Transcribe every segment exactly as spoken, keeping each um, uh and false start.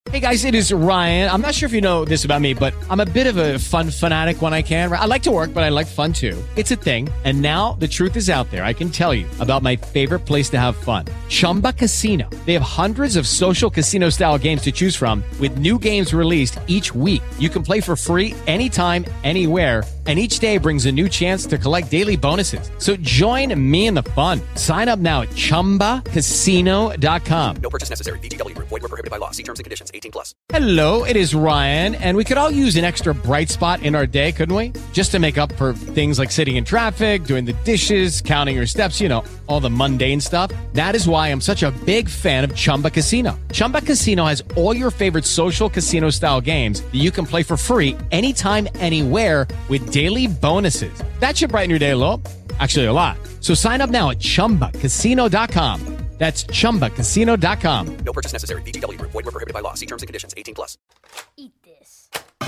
Hey guys, it is Ryan. I'm not sure if you know this about me, but I'm a bit of a fun fanatic when I can. I like to work, but I like fun too. It's a thing. And now the truth is out there. I can tell you about my favorite place to have fun. Chumba Casino. They have hundreds of social casino style games to choose from with new games released each week. You can play for free anytime, anywhere. And each day brings a new chance to collect daily bonuses. So join me in the fun. Sign up now at chumba casino dot com. No purchase necessary. V G W. Void where prohibited by law. See terms and conditions. eighteen plus. Hello, it is Ryan, and we could all use an extra bright spot in our day, couldn't we? Just to make up for things like sitting in traffic, doing the dishes, counting your steps, you know, all the mundane stuff. That is why I'm such a big fan of Chumba Casino. Chumba Casino has all your favorite social casino-style games that you can play for free anytime, anywhere with daily bonuses. That should brighten your day a little. Actually, a lot. So sign up now at chumba casino dot com. That's chumba casino dot com. No purchase necessary. V G W. Void where prohibited by law. See terms and conditions. eighteen plus. Eat this.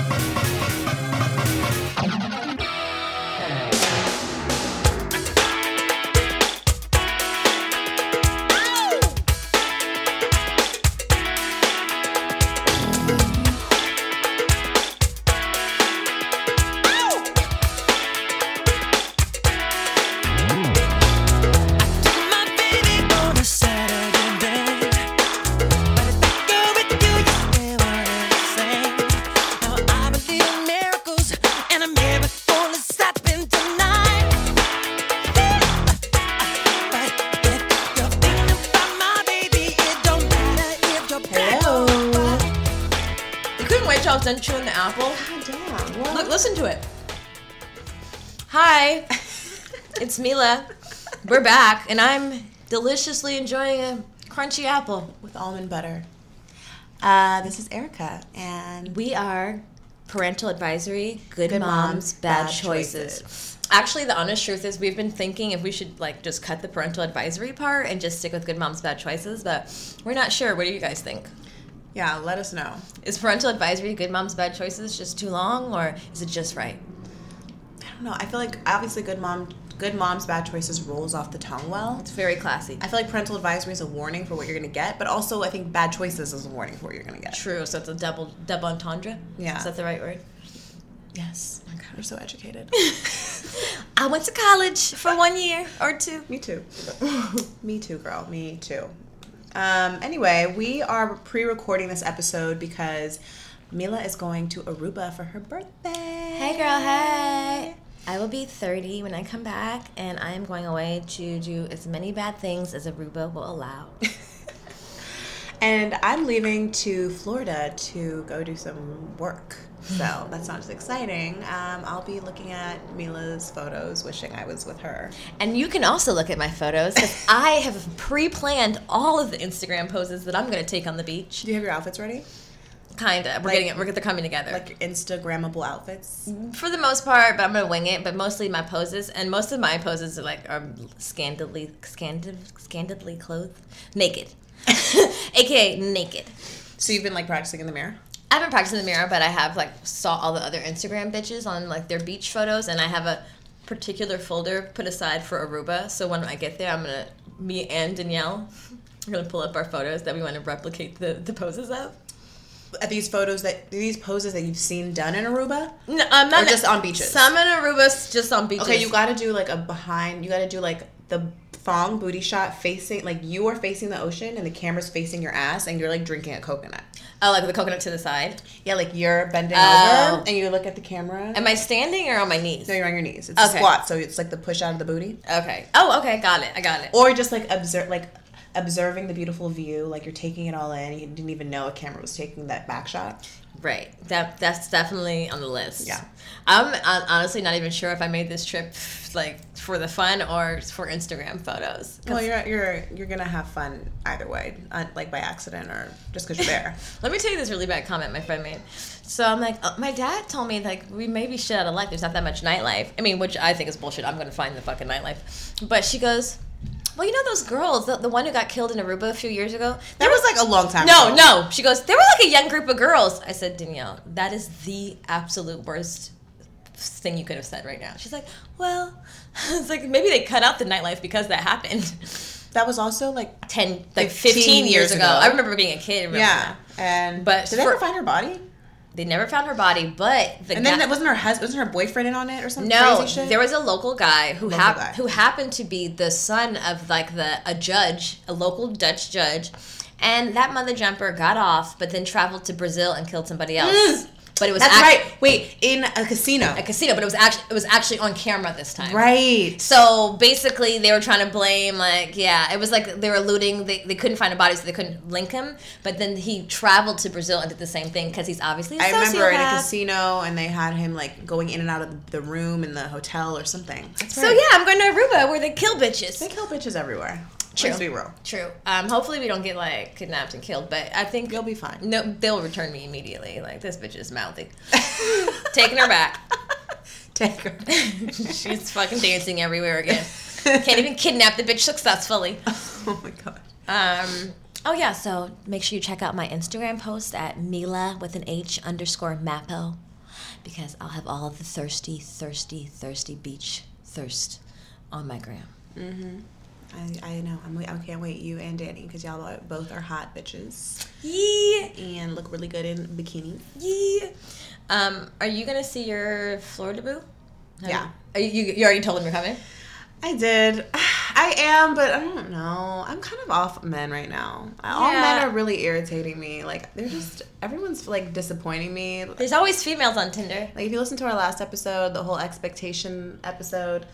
Done chewing the apple. God damn. What? Look, listen to it. Hi, it's Mila. We're back, and I'm deliciously enjoying a crunchy apple With almond butter. Uh, this is Erica, and we are Parental Advisory, Good, Good Moms, Moms, Bad, Bad choices. Choices. Actually, the honest truth is we've been thinking if we should like just cut the Parental Advisory part and just stick with Good Moms, Bad Choices, but we're not sure. What do you guys think? yeah, let us know. Is Parental Advisory, Good Moms, Bad Choices just too long, or is it just right? I don't know. I feel like obviously Good Mom, Good Moms, Bad Choices rolls off the tongue well. It's very classy. I feel like Parental Advisory is a warning for what you're going to get, but also I think Bad Choices is a warning for what you're going to get. True, so it's a double double entendre? Yeah. Is that the right word? Yes. Oh my God, we're so educated. I went to college for one year or two. Me too. Me too, girl. Me too. Um, anyway, we are pre-recording this episode because Mila is going to Aruba for her birthday. Hey girl, hey. I will be thirty when I come back, and I am going away to do as many bad things as Aruba will allow. And I'm leaving to Florida to go do some work. So that sounds exciting. Um, I'll be looking at Mila's photos, wishing I was with her. And you can also look at my photos, because I have pre-planned all of the Instagram poses that I'm going to take on the beach. Do you have your outfits ready? Kinda. We're Like- getting it. We're they're coming together. Like your Instagrammable outfits? For the most part, but I'm gonna wing it. But mostly my poses, and most of my poses are like are scandalously, scandal, scandalously clothed, naked, aka naked. So you've been like practicing in the mirror? I haven't practiced in the mirror, but I have like saw all the other Instagram bitches on like their beach photos, and I have a particular folder put aside for Aruba. So when I get there, I'm gonna me and Danielle, we're gonna pull up our photos that we want to replicate the the poses of. Are these photos that these poses that you've seen done in Aruba? No, I'm not Or just on beaches? Some in Aruba, just on beaches. Okay, you got to do like a behind. You got to do like the thong booty shot facing, like you are facing the ocean and the camera's facing your ass, and you're like drinking a coconut. Oh, like with the coconut to the side. Yeah, like you're bending Oh. over and you look at the camera. Am I standing or on my knees? No, you're on your knees. It's a Okay. squat, so it's like the push out of the booty. Okay. Oh, okay. Got it. I got it. Or just like observe, like observing the beautiful view, like you're taking it all in. You didn't even know a camera was taking that back shot. Right. That that's definitely on the list. Yeah. I'm, I'm honestly not even sure if I made this trip like for the fun or for Instagram photos. Well, you're you're you're gonna have fun either way, uh, like by accident or just because you're there. Let me tell you this really bad comment my friend made. So I'm like, uh, my dad told me like we may be shit out of life. There's not that much nightlife. I mean, which I think is bullshit. I'm gonna find the fucking nightlife. But she goes, well, you know those girls, the, the one who got killed in Aruba a few years ago? That was like a long time No, ago. no. She goes, they were like a young group of girls. I said, Danielle, that is the absolute worst thing you could have said right now. She's like, well, it's like maybe they cut out the nightlife because that happened. That was also like ten, like fifteen, years ago. ago. I remember being a kid. Remember yeah. that. And But did they for- ever find her body? They never found her body, but the And guy, then that wasn't her husband, wasn't her boyfriend in on it or something no, crazy shit? there was a local guy who Local hap- guy. who happened to be the son of like the a judge, a local Dutch judge, and that mother jumper got off, but then traveled to Brazil and killed somebody else. Mm. But it was That's act- right. Wait, in a casino. a casino, but it was actually it was actually on camera this time. Right. So basically, they were trying to blame, like, yeah, it was like they were alluding, they, they couldn't find a body, so they couldn't link him. But then he traveled to Brazil and did the same thing because he's obviously a I remember in a sociopath. casino, and they had him like going in and out of the room in the hotel or something. That's So yeah, I'm going to Aruba where they kill bitches. They kill bitches everywhere. True. Let's be real. True. Um, hopefully we don't get like kidnapped and killed, but I think You'll be fine. No, they'll return me immediately. Like, this bitch is mouthy. Taking her back. Take her. She's fucking dancing everywhere again. Can't even kidnap the bitch successfully. Oh my god. Um. Oh yeah. So make sure you check out my Instagram post at Mila with an H underscore Mapo, because I'll have all of the thirsty, thirsty, thirsty beach thirst on my gram. Mm-hmm. I, I know. I'm, I can't wait. You and Danny, because y'all are- both are hot bitches Yeah. and look really good in bikinis. Yeah. Um. Are you gonna see your Florida boo? Have Yeah. You, are you, you already told him you're coming? I did. I am, but I don't know. I'm kind of off men right now. All Yeah. men are really irritating me. Like, they're just, everyone's like disappointing me. There's always females on Tinder. Like, if you listen to our last episode, the whole expectation episode,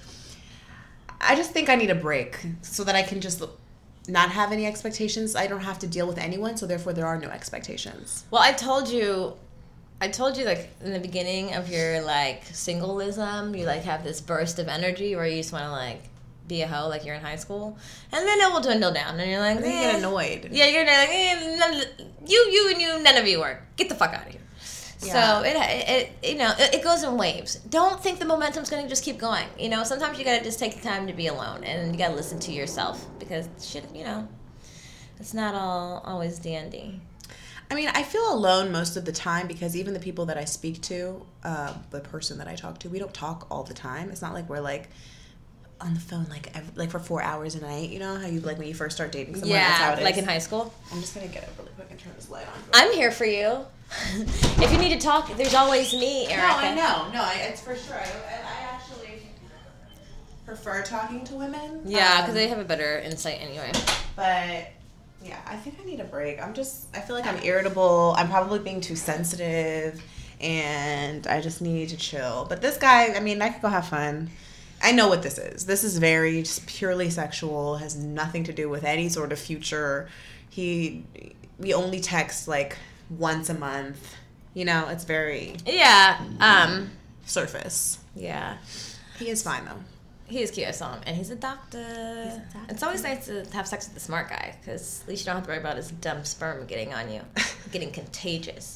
I just think I need a break so that I can just not have any expectations. I don't have to deal with anyone, so therefore there are no expectations. Well, I told you, I told you like in the beginning of your like singleism, you like have this burst of energy where you just want to like be a hoe like you're in high school, and then it will dwindle down, and you're like, And then you eh. get annoyed. Yeah, you're like, eh, none of, you, you, and you, none of you work. Get the fuck out of here. Yeah. So it, it, you know, it, it goes in waves. Don't think the momentum's gonna just keep going. You know, sometimes you gotta just take the time to be alone, and you gotta listen to yourself, because shit, you know, it's not all always dandy. I mean, I feel alone most of the time because even the people that I speak to, uh, the person that I talk to, we don't talk all the time. It's not like we're like on the phone like every, like for four hours a night. You know how you like when you first start dating someone. That's how Yeah, it is. like in high school. I'm just gonna get up really quick and turn this light on. I'm here for you. If you need to talk, there's always me, Erica. No, I know. No, I, it's for sure. I, I actually prefer talking to women. Yeah, because um, they have a better insight anyway. But yeah, I think I need a break. I'm just, I feel like I'm irritable. I'm probably being too sensitive, and I just need to chill. But this guy, I mean, I could go have fun. I know what this is. This is very just purely sexual, has nothing to do with any sort of future. He, we only text like once a month. You know, it's very Yeah. Um. surface. Yeah. He is fine though. He is cute. I saw him, and he's a doctor. It's always nice to have sex with a smart guy, because at least you don't have to worry about his dumb sperm getting on you, getting contagious.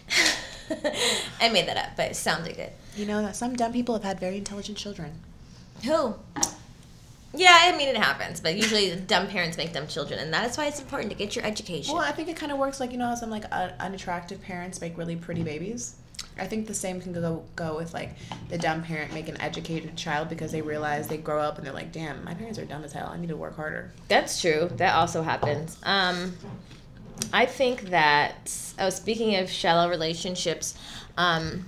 I made that up, but it sounded good. You know that some dumb people have had very intelligent children. Who? Yeah, I mean, it happens, but usually dumb parents make dumb children, and that is why it's important to get your education. Well, I think it kind of works like, you know how some like uh, unattractive parents make really pretty babies? I think the same can go go with like the dumb parent make an educated child because they realize they grow up and they're like, damn, my parents are dumb as hell. I need to work harder. That's true. That also happens. Um, I think that, oh, speaking of shallow relationships, um,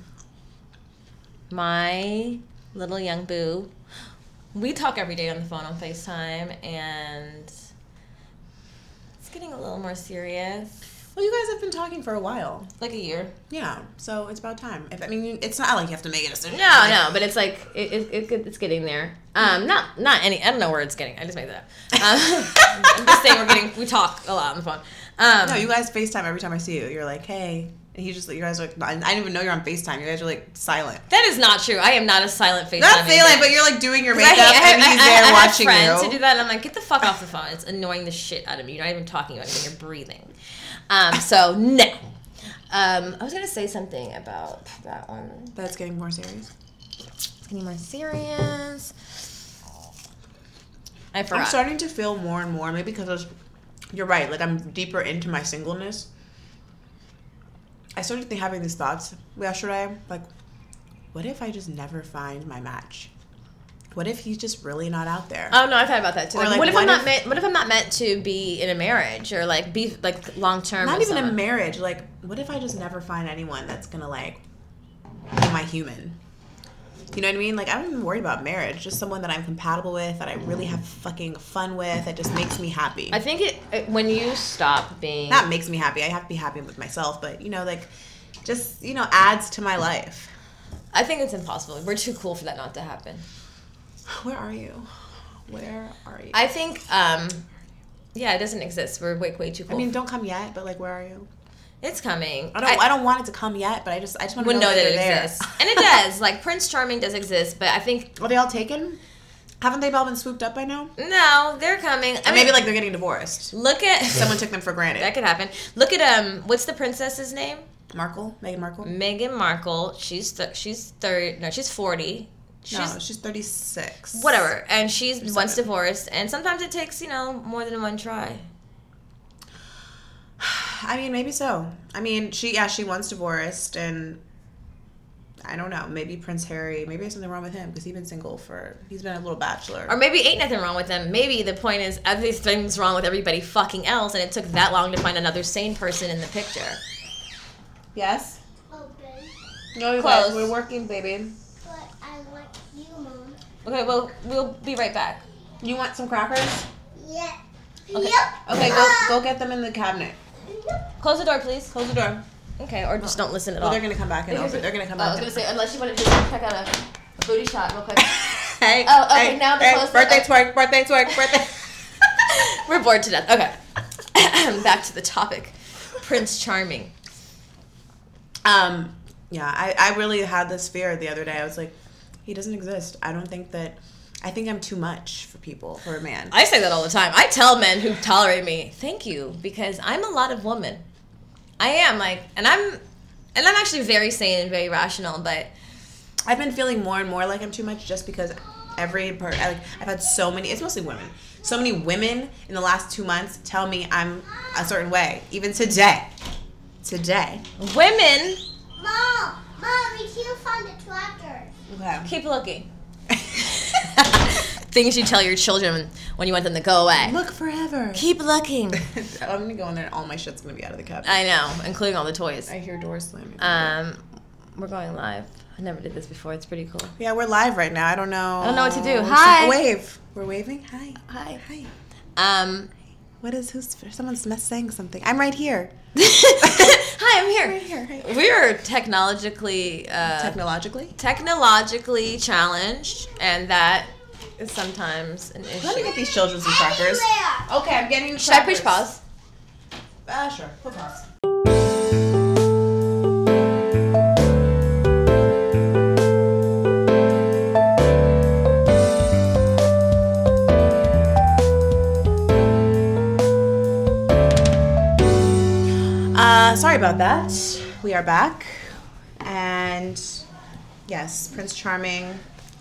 my little young boo, we talk every day on the phone on FaceTime, and it's getting a little more serious. Well, you guys have been talking for a while. Like a year. Yeah, so it's about time. If I mean, it's not like you have to make a decision. No, Like, no, but it's like it, it, it it's getting there. Um, not not any. I don't know where it's getting. I just made that up. Um, I'm just saying we're getting. We talk a lot on the phone. Um, No, you guys FaceTime every time I see you. You're like, hey. And he just, you guys are like, I didn't even know you're on FaceTime. You guys are like silent. that is not true. I am not a silent FaceTime. Not silent, user. but you're like doing your 'Cause I makeup hate- I and have- he's I- there I- I watching have friends you. to do that, and I'm like, get the fuck off the phone. It's annoying the shit out of me. You're not even talking about anything. You're breathing. Um, so, no. Um, I was going to say something about that one. That's getting more serious. It's getting more serious. I forgot. I'm starting to feel more and more, maybe because of, you're right, like I'm deeper into my singleness. I started th- having these thoughts yesterday, like, what if I just never find my match? what if he's just really not out there? Oh no, I've thought about that too. Or, Like, like, what if what I'm not if- meant? What if I'm not meant to be in a marriage or like be like long term? Not even a marriage. Like, what if I just never find anyone that's gonna like be my human? You know what I mean? Like, I'm not even worried about marriage. Just someone that I'm compatible with, that I really have fucking fun with, that just makes me happy. I think it, it when you stop being Not makes me happy. I have to be happy with myself, but you know, like, just you know, adds to my life. I think it's impossible. We're too cool for that not to happen. Where are you? Where are you? I think, um, yeah, it doesn't exist. We're way, way too cool. I mean, don't come yet, but like, where are you? it's coming. I don't. I, I don't want it to come yet, but I just. I just want to would know, know that, that it they're exists, there. and it does. Like Prince Charming does exist, but I think Are they all taken? Haven't they all been swooped up by now? no, they're coming. I Or mean, maybe like they're getting divorced. look at Someone took them for granted. that could happen. Look at um, what's the princess's name? Markle, Meghan Markle. Meghan Markle. She's th- she's thirty. No, she's forty. She's no, she's thirty-six. whatever, and she's once thirty-seven. divorced, and sometimes it takes you know more than one try. I mean, maybe so. I mean, she yeah, she once divorced, and I don't know. Maybe Prince Harry. Maybe there's something wrong with him because he's been single for. He's been a little bachelor. Or maybe ain't nothing wrong with them. Maybe the point is everything's wrong with everybody fucking else, and it took that long to find another sane person in the picture. Yes. Open. No, you Close. guys, we're working, baby. But I want you, Mom. Okay, well we'll be right back. You want some crackers? Yeah. Okay. Yep. Okay, go go get them in the cabinet. Close the door, please. Close the door. Okay, or just don't listen at Well, all. they're gonna come back and Here's open. a- They're gonna come Oh, I back. was gonna say unless you want to just check out a, a booty shot real quick. Hey. Oh, okay, hey, now the hey, close- birthday twerk. Birthday twerk. Birthday. We're bored to death. Okay, back to the topic. Prince Charming. Um, yeah, I, I really had this fear the other day. I was like, he doesn't exist. I don't think that, I think I'm too much for people, for a man. I say that all the time. I tell men who tolerate me, thank you, because I'm a lot of woman. I am like, and I'm, and I'm actually very sane and very rational. But I've been feeling more and more like I'm too much just because every per, I, like, I've had so many, it's mostly women, so many women in the last two months tell me I'm a certain way. Even today. Today. women, Mom. Mom, we can't find the tractor. Okay. keep looking. Things you tell your children when you want them to go away. Look forever. Keep looking. I'm gonna go in there and all my shit's gonna be out of the cabinet. I know, including all the toys. I hear doors slamming. Um, we're going live. I never did this before. It's pretty cool. yeah, we're live right now. I don't know. I don't know what to do. So- Hi. Wave. We're waving. Hi. Hi. Hi. Um, What is who's someone's mess saying something? I'm right here. hi, I'm here. Right here. Hi. We're technologically uh, Technologically. technologically challenged, and that is sometimes an issue. Let me get these children some crackers. Everywhere. Okay, I'm getting you Should I crackers. push pause? Ah, sure. Put pause. Uh, sorry about that. We are back, and yes, Prince Charming.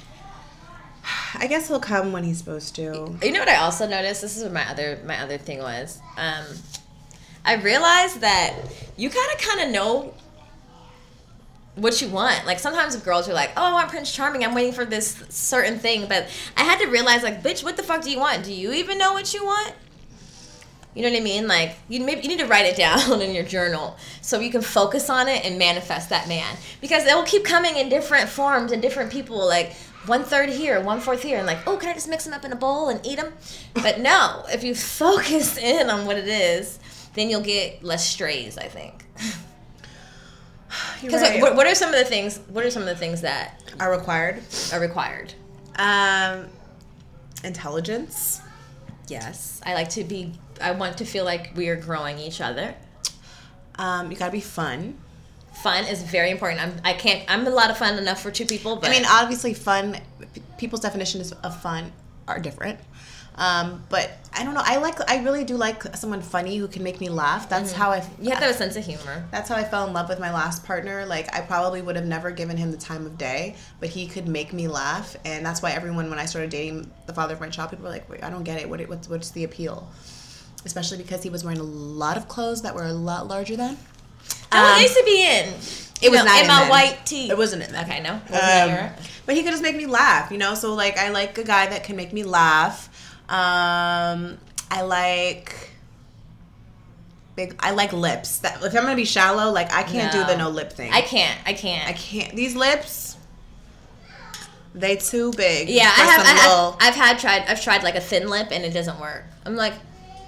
I guess he'll come when he's supposed to. You know what I also noticed? This is what my other my other thing was. Um, I realized that you gotta kind of know what you want. Like sometimes girls are like, "Oh, I want Prince Charming. I'm waiting for this certain thing," but I had to realize, like, bitch, what the fuck do you want? Do you even know what you want? You know what I mean? Like you maybe you need to write it down in your journal so you can focus on it and manifest that man, because it will keep coming in different forms and different people. Like one third here, one fourth here, and like, oh, can I just mix them up in a bowl and eat them? But no, if you focus in on what it is, then you'll get less strays, I think. You're Because right. what, what are some of the things? What are some of the things that are required. are required? Um, intelligence. Yes, I like to be. I want to feel like we are growing each other. Um, you gotta be fun. Fun is very important. I'm. I can't. I'm a lot of fun enough for two people. But I mean, obviously, fun. p- People's definitions of fun are different. Um, but I don't know. I like. I really do like someone funny who can make me laugh. That's how I. you have to have a sense of humor. That's how I fell in love with my last partner. Like, I probably would have never given him the time of day, but he could make me laugh, and that's why everyone, when I started dating the father of my child, people were like, "Wait, I don't get it. What? What's what's the appeal?" Especially because he was wearing a lot of clothes that were a lot larger than. Oh, Um, it needs to be in. It was no, not in in my then. white tee. It wasn't in then. Okay, no. Wasn't that Um, your- but he could just make me laugh, you know. So like, I like a guy that can make me laugh. Um, I like big. I like lips. That if I'm gonna be shallow, like I can't No. do the no lip thing. I can't. I can't. I can't. These lips, they too big. Yeah, for I have. some I, little- I've, I've had tried. I've tried like a thin lip, and it doesn't work. I'm like,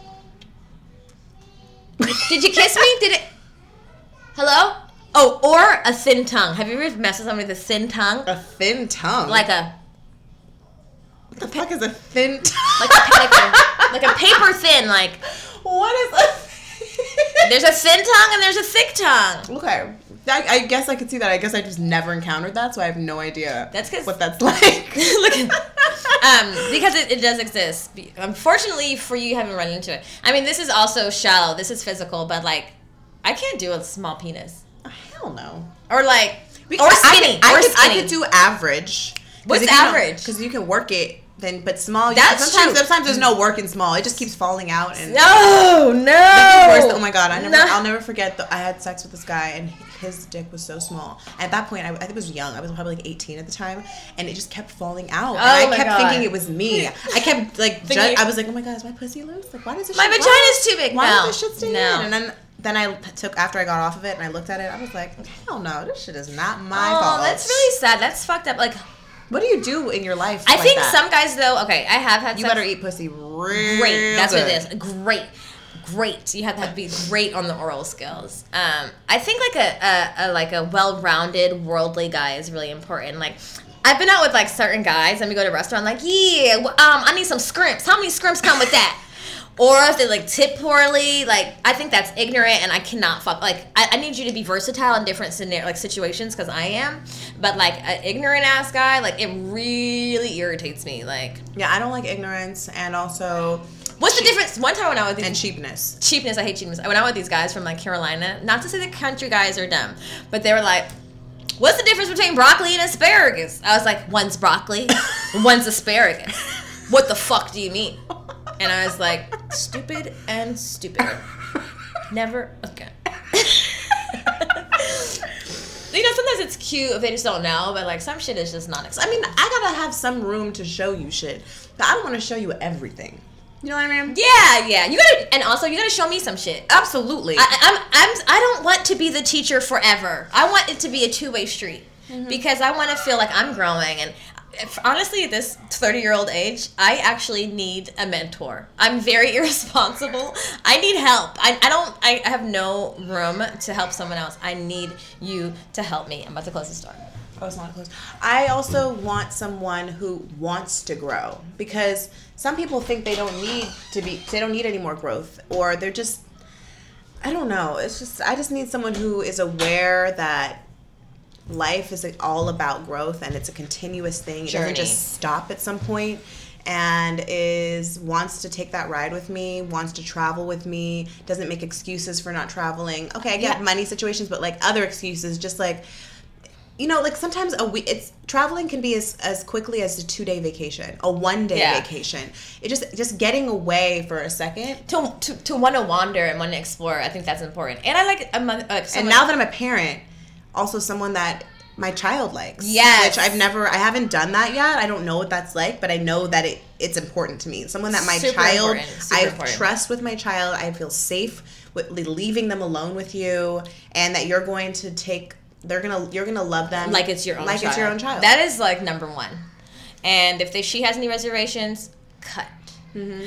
did you kiss me? Did it? Hello? Oh, or a thin tongue. Have you ever messed with somebody with a thin tongue? a thin tongue. Like a what the fuck is a thin tongue? like a like a, like a paper thin. Like What is a? there's a thin tongue and there's a thick tongue. Okay. I, I guess I could see that. I guess I just never encountered that, so I have no idea That's 'cause- what that's like. Look at, um, because it, it does exist. Be- Unfortunately for you, you haven't run into it. I mean, this is also shallow. This is physical, but like, I can't do a small penis Hell no. or like We- or I skinny. could, I or could, skinny. I could do average. What's average? Because you can work it, then but small. That's sometimes, true. Sometimes there's no work in small. It just keeps falling out and. No, no. That's the worst. Oh my god! I never. No. I'll never forget. The, I had sex with this guy, and his dick was so small. At that point, I, I think I was young. I was probably like eighteen at the time, and it just kept falling out. and Oh I my kept God. thinking it was me. I kept like. ju- Thinking- I was like, oh my god, is my pussy loose? Like, why does this? My shit- vagina's why- too big. Why No. does this shit stay No. in? And then. Then I took after I got off of it and I looked at it. I was like, hell no, this shit is not my Oh, fault. that's really sad. That's fucked up. Like, What do you do in your life? I like think that? some guys though. Okay, I have had. You sex- better eat pussy real Great. That's good. what it is. Great. Great. You have to, have to be great on the oral skills. Um, I think like a, a, a like a well-rounded worldly guy is really important. Like I've been out with like certain guys and we go to a restaurant like, yeah, w- um, I need some scrimps. How many scrimps come with that? Or if they like tip poorly, like I think that's ignorant and I cannot fuck. Like I, I need you to be versatile in different scenario, like situations because I am. But like an ignorant ass guy, like it really irritates me. Like Yeah, I don't like ignorance and also what's the difference? One time when I was with and these cheapness. cheapness, I hate cheapness. I went out with these guys from like Carolina. Not to say the country guys are dumb, but they were like, "What's the difference between broccoli and asparagus?" I was like, "One's broccoli, one's asparagus." What the fuck do you mean? And I was like, "Stupid and stupid. Never again." You know, sometimes it's cute if they just don't know, but like some shit is just not I acceptable. mean, I gotta have some room to show you shit, but I don't want to show you everything. You know what I mean? Yeah, yeah. You gotta, and also you gotta show me some shit. Absolutely. I, I'm, I'm, I don't want to be the teacher forever. I want it to be a two-way street because I want to feel like I'm growing. And if, honestly, at this thirty-year-old age, I actually need a mentor. I'm very irresponsible. I need help. I, I don't. I have no room to help someone else. I need you to help me. I'm about to close this door. Oh, it's not close. I also want someone who wants to grow because some people think they don't need to be, they don't need any more growth, or they're just, I don't know. It's just, I just need someone who is aware that life is all about growth and it's a continuous thing. It Journey. doesn't just stop at some point, and is wants to take that ride with me, wants to travel with me, doesn't make excuses for not traveling. Okay, I get Yeah. money situations, but like other excuses, just like, you know, like sometimes a week, it's traveling can be as, as quickly as a two day vacation, a one day Yeah. vacation. It just just getting away for a second. To, to, to want to wander and want to explore, I think that's important. And I like a mother. Like And someone- now that I'm a parent, also someone that my child likes. Yes. Which I've never, I haven't done that yet. I don't know what that's like, but I know that it it's important to me. Someone that my Super child, important, super I important. trust with my child. I feel safe with leaving them alone with you, and that you're going to take. They're gonna, you're gonna love them like it's your own like child. it's your own child. That is like number one. And if they, she has any reservations, cut. Mm-hmm.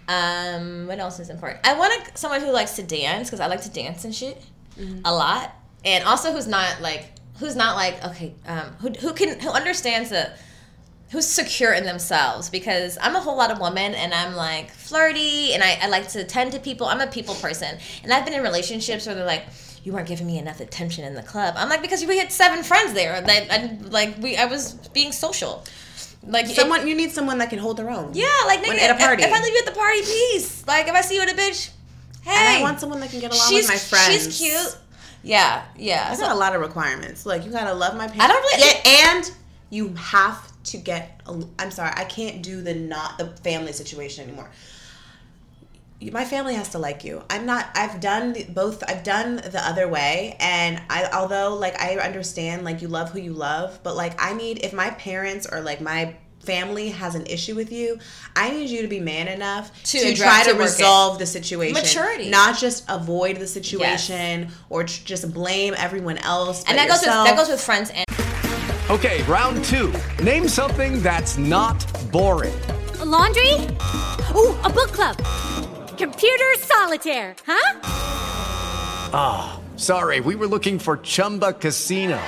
Um, what else is important? I want a, someone who likes to dance because I like to dance and shit Mm-hmm. a lot, and also who's not like who's not like okay, um, who who can who understands the who's secure in themselves, because I'm a whole lot of woman and I'm like flirty and I, I like to tend to people. I'm a people person, and I've been in relationships where they're like, you weren't giving me enough attention in the club. I'm like, because we had seven friends there. That I, like we I was being social. Like Someone it, you need someone that can hold their own. yeah, like nigga, When at a party. If, if I leave you at the party, peace. Like if I see you with a bitch, hey, And I want someone that can get along she's with my friends. she's cute. Yeah, yeah. I So- got a lot of requirements. Like, you gotta love my parents. I don't really- Yeah, and you have to get. A, I'm sorry, I can't do the not the family situation anymore. my family has to like you. I'm not, I've done the- both, I've done the other way. And I, although like I understand like you love who you love, but like I need, if my parents or like my family has an issue with you, I need you to be man enough To to, address- try to to work it. resolve the situation. Maturity. Not just avoid the situation or tr- just blame everyone else. And but that goes with yourself. that goes with friends and Okay, round two. Name something that's not boring. A laundry? Ooh, a book club. Computer solitaire, huh? Ah, oh, sorry, we were looking for Chumba Casino.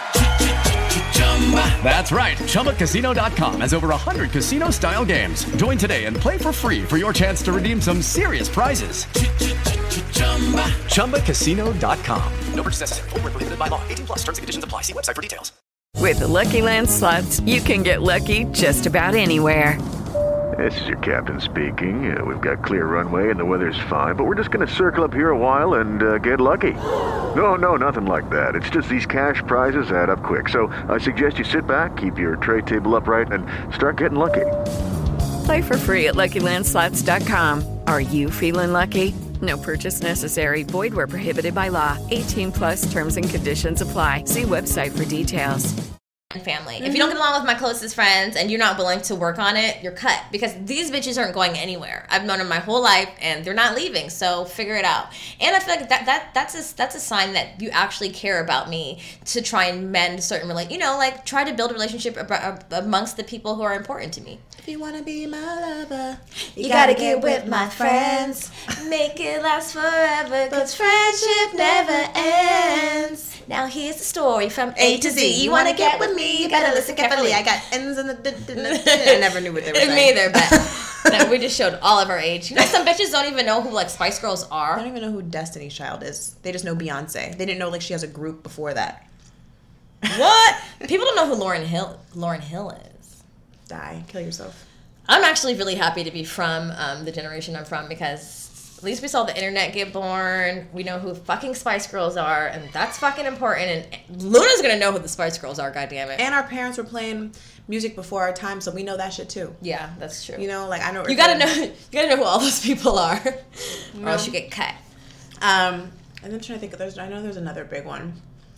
That's right, Chumba Casino dot com has over one hundred casino-style games. Join today and play for free for your chance to redeem some serious prizes. Chumba Casino dot com. No purchase necessary. Void where prohibited by law. eighteen plus. Terms and conditions apply. See website for details. With the Lucky Land Slots, you can get lucky just about anywhere. This is your captain speaking. Uh, we've got clear runway and the weather's fine, but we're just going to circle up here a while and uh, get lucky. No, no, nothing like that. It's just these cash prizes add up quick. So I suggest you sit back, keep your tray table upright, and start getting lucky. Play for free at Lucky Land Slots dot com. Are you feeling lucky? No purchase necessary. Void where prohibited by law. eighteen plus terms and conditions apply. See website for details. family. Mm-hmm. If you don't get along with my closest friends and you're not willing to work on it, you're cut. Because these bitches aren't going anywhere. I've known them my whole life and they're not leaving. So figure it out. And I feel like that that that's a, that's a sign that you actually care about me to try and mend certain relate. You know, like try to build a relationship ab- amongst the people who are important to me. If you want to be my lover, you, you gotta, gotta get with my friends. Make it last forever, cause friendship never ends. Now here's the story from A to Z. You wanna get with me, you better listen carefully. I got ends in the... D- d- d- I never knew what they were saying. Me either, but no, we just showed all of our age. You know, some bitches don't even know who, like, Spice Girls are. I don't even know who Destiny's Child is. They just know Beyonce. They didn't know, like, she has a group before that. What? People don't know who Lauryn Hill, Lauryn Hill is. Die. Kill yourself. I'm actually really happy to be from um, the generation I'm from because at least we saw the internet get born. We know who fucking Spice Girls are, and that's fucking important. And Luna's gonna know who the Spice Girls are, goddammit. And our parents were playing music before our time, so we know that shit too. Yeah, that's true. You know, like I know you gotta know. You gotta know who all those people are, no. or else you get cut. Um, and I'm trying to think. Of, there's I know there's another big one.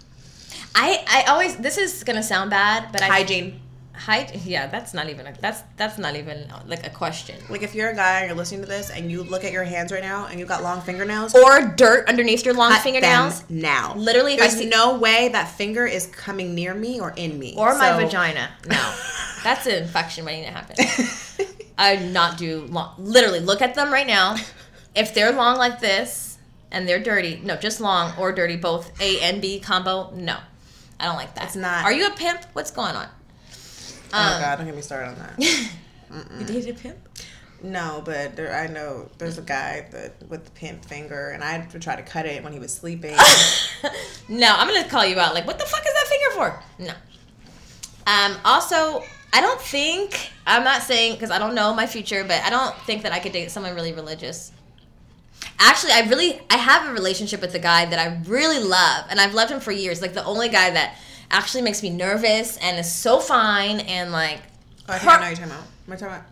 I I always this is gonna sound bad, but I hygiene. Hygiene, yeah, that's not even a, that's that's not even like a question. Like if you're a guy and you're listening to this and you look at your hands right now and you've got long fingernails or dirt underneath your long cut fingernails them now. Literally, if there's I see, no way that finger is coming near me or in me or so. my vagina. No, that's an infection waiting to happen. I would not do long. Literally, look at them right now. If they're long like this and they're dirty, no, just long or dirty, both A and B combo. No, I don't like that. It's not. Are you a pimp? What's going on? Oh um, God! Don't get me started on that. You dated a pimp? No, but there, I know there's a guy that with the pimp finger, and I would try to cut it when he was sleeping. No, I'm gonna call you out. Like, what the fuck is that finger for? No. Um. Also, I don't think I'm not saying because I don't know my future, but I don't think that I could date someone really religious. Actually, I really I have a relationship with a guy that I really love, and I've loved him for years. Like the only guy that actually makes me nervous and is so fine and like. Oh, I think I know you're talking about. Am I talking about?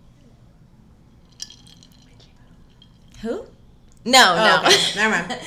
Who? No, oh, no. Okay. Never mind.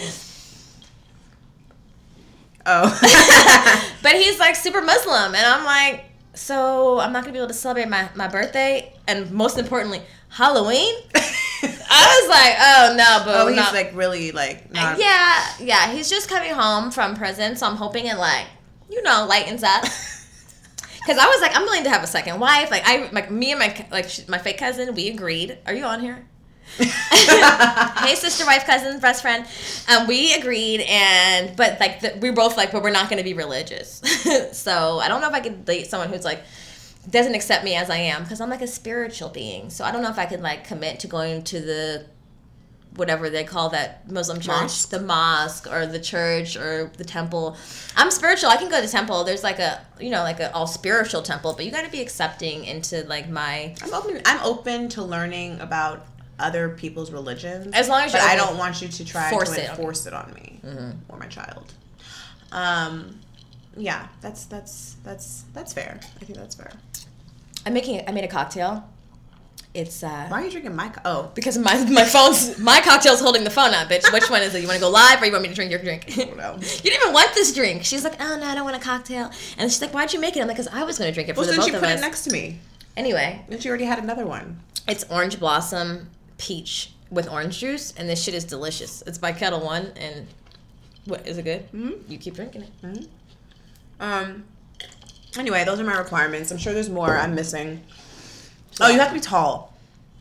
Oh. But he's like super Muslim, and I'm like, so I'm not gonna be able to celebrate my, my birthday, and most importantly, Halloween. I was like, oh no, but oh, he's not. like really like. Not... Yeah, yeah. He's just coming home from prison, so I'm hoping it like. You know, lightens up. Because I was like, I'm willing to have a second wife. Like, I, like me and my like my fake cousin, we agreed. Are you on here? Hey, sister, wife, cousin, best friend. Um, we agreed, and but like the, we were both like, but we're not going to be religious. So I don't know if I could date someone who's like doesn't accept me as I am, because I'm like a spiritual being. So I don't know if I could like commit to going to the. Whatever they call that Muslim church, mosque. The mosque or the church or the temple. I'm spiritual. I can go to the temple. There's like a, you know, like a all spiritual temple, but you got to be accepting into like my. I'm open. I'm open to learning about other people's religions, as long as but you're I don't want you to try force to it enforce it on me mm-hmm. or my child. Um, yeah, that's that's that's that's fair. I think that's fair. I'm making. I made a cocktail. It's uh. Why are you drinking my? Co- oh, because my my phone's my cocktail's holding the phone up, bitch. Which one is it? You want to go live or you want me to drink your drink? I don't know. You didn't even want this drink. She's like, oh no, I don't want a cocktail. And she's like, why'd you make it? I'm like, because I was gonna drink it for well, the since both you of put us. it next to me. Anyway, then she already had another one. It's orange blossom peach with orange juice, and this shit is delicious. It's by Kettle One, and what is it good? Mm-hmm. You keep drinking it. Mm-hmm. Um. Anyway, those are my requirements. I'm sure there's more I'm missing. So, oh, you have to be tall.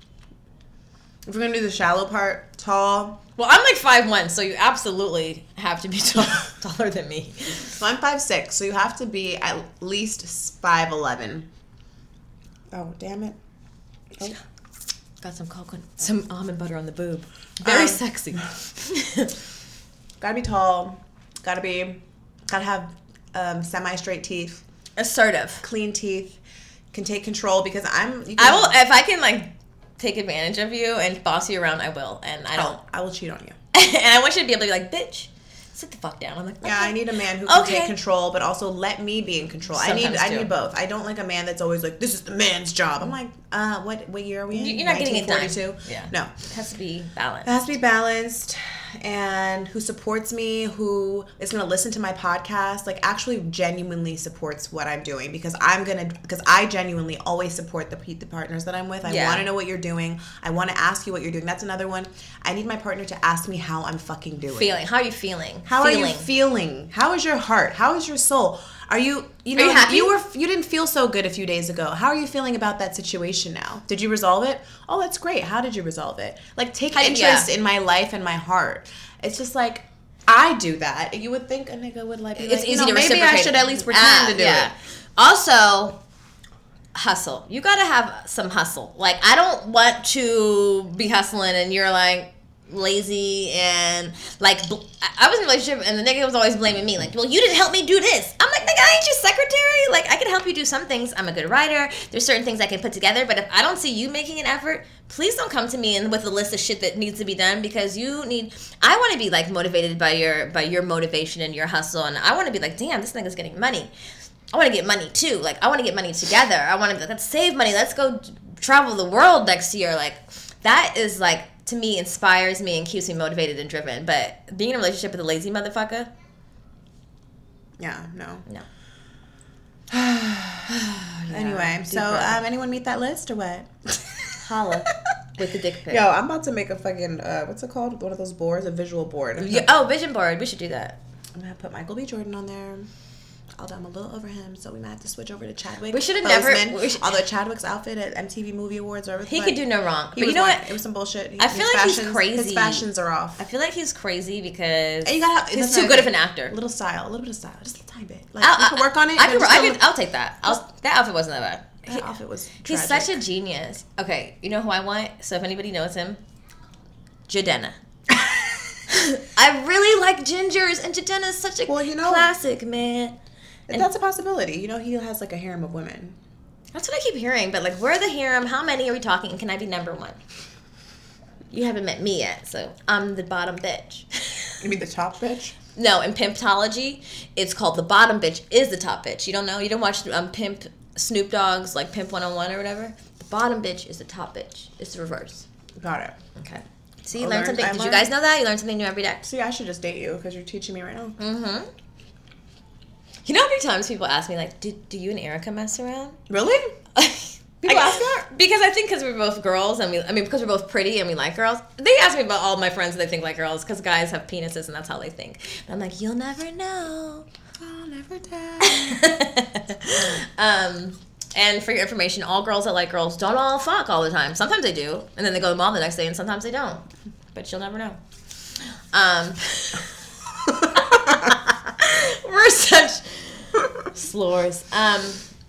If we're gonna do the shallow part, tall. Well, I'm like five one, so you absolutely have to be tall, taller than me. So I'm five six, so you have to be at least five eleven. Oh, damn it. Oh. Got some coconut, some almond butter on the boob. Very um, sexy. Gotta be tall. Gotta be, gotta have um, semi-straight teeth. Assertive. Clean teeth. Can take control because I'm... You can, I will, if I can like take advantage of you and boss you around, I will. And I don't... Oh, I will cheat on you. And I want you to be able to be like, bitch, sit the fuck down. I'm like, okay. Yeah, I need a man who can okay. take control, but also let me be in control. Sometimes I need, I need both. I don't like a man that's always like, this is the man's job. I'm like, uh, what, what year are we in? You're not getting it done. Yeah. No. It has to be balanced. It has to be balanced, and who supports me, who is going to listen to my podcast, like actually genuinely supports what I'm doing, because I'm going to, because I genuinely always support the, the partners that I'm with. I yeah. want to know what you're doing. I want to ask you what you're doing. That's another one. I need my partner to ask me how I'm fucking doing. Feeling. How are you feeling? How feeling. are you feeling? How is your heart? How is your soul? Are you, you know, are you happy? You were, you didn't feel so good a few days ago. How are you feeling about that situation now? Did you resolve it? Oh, that's great. How did you resolve it? Like, take How, interest yeah. in my life and my heart. It's just like, I do that. You would think a nigga would like, be it's like, easy you know, to maybe reciprocate. I should at least pretend ah, to do yeah. it. Also, hustle. You gotta have some hustle. Like, I don't want to be hustling and you're like lazy and like bl- I was in a relationship and the nigga was always blaming me, like, well, you didn't help me do this. I'm like, nigga, I ain't your secretary. Like, I can help you do some things. I'm a good writer. There's certain things I can put together, but if I don't see you making an effort, please don't come to me and with a list of shit that needs to be done, because you need, I want to be like motivated by your by your motivation and your hustle, and I want to be like, damn, this nigga's getting money. I want to get money too. Like, I want to get money together. I want to be like, let's save money. Let's go travel the world next year. Like, that is like, to me, inspires me and keeps me motivated and driven. But being in a relationship with a lazy motherfucker, yeah, no, no. yeah, anyway, so um, anyone meet that list or what? Holla with the dick pic. Yo, I'm about to make a fucking uh, what's it called? One of those boards, a visual board. Yeah, oh, vision board. We should do that. I'm gonna put Michael B. Jordan on there. Although I'm a little over him, so we might have to switch over to Chadwick. We should have never. We should, although Chadwick's outfit at M T V Movie Awards, or he could do no wrong. But you know wearing, what? It was some bullshit. He, I feel like fashions, he's crazy. His fashions are off. I feel like he's crazy because and you gotta, he's too good of an actor. A little style, a little bit of style, just a tiny bit. Like, I'll, we can work on it. I could. I could. Could, I'll take that. I'll, that outfit wasn't that bad. That he, outfit was. Tragic. He's such a genius. Okay, you know who I want? So if anybody knows him, Jadena. I really like gingers, and Jadena is such a well, you know, classic, man. And that's a possibility. You know, he has like a harem of women. That's what I keep hearing. But like, where are the harem? How many are we talking? And can I be number one? You haven't met me yet, so I'm the bottom bitch. You mean the top bitch? No, in Pimptology, it's called the bottom bitch is the top bitch. You don't know? You don't watch um, Pimp Snoop Dogg's like Pimp one oh one or whatever? The bottom bitch is the top bitch. It's the reverse. Got it. Okay. See, I you learned something. I Did learned. You guys know that? You learn something new every day. See, I should just date you because you're teaching me right now. Mm-hmm. You know how many times people ask me, like, do, do you and Erica mess around? Really? People I, ask that? Because I think because we're both girls, and we, I mean, because we're both pretty and we like girls. They ask me about all my friends that they think like girls, because guys have penises and that's how they think. But I'm like, you'll never know. I'll never tell. um, and for your information, all girls that like girls don't all fuck all the time. Sometimes they do, and then they go to the mall the next day, and sometimes they don't. But you'll never know. Um, we're such slurs. Um,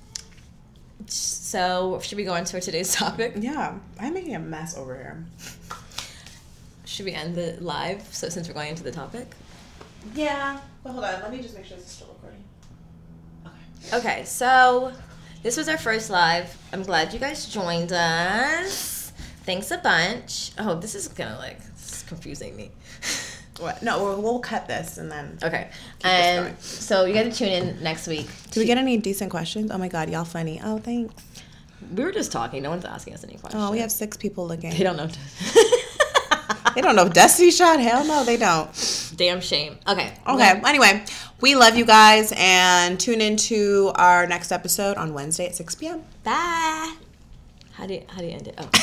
so should we go into today's topic? Yeah, I'm making a mess over here. Should we end the live? So since we're going into the topic. Yeah. Well, hold on. Let me just make sure this is still recording. Okay. Okay. So this was our first live. I'm glad you guys joined us. Thanks a bunch. Oh, this is gonna like this is confusing me. What? No, we'll, we'll cut this and then. Okay. And so you got to tune in next week. Do we get any decent questions? Oh my God, y'all funny. Oh, thanks. We were just talking. No one's asking us any questions. Oh, we have six people looking. They don't know. They don't know Destiny Shot? Hell no, they don't. Damn shame. Okay. Okay. Anyway, we love you guys, and tune into our next episode on Wednesday at six p.m. Bye. How do you, how do you end it? Oh.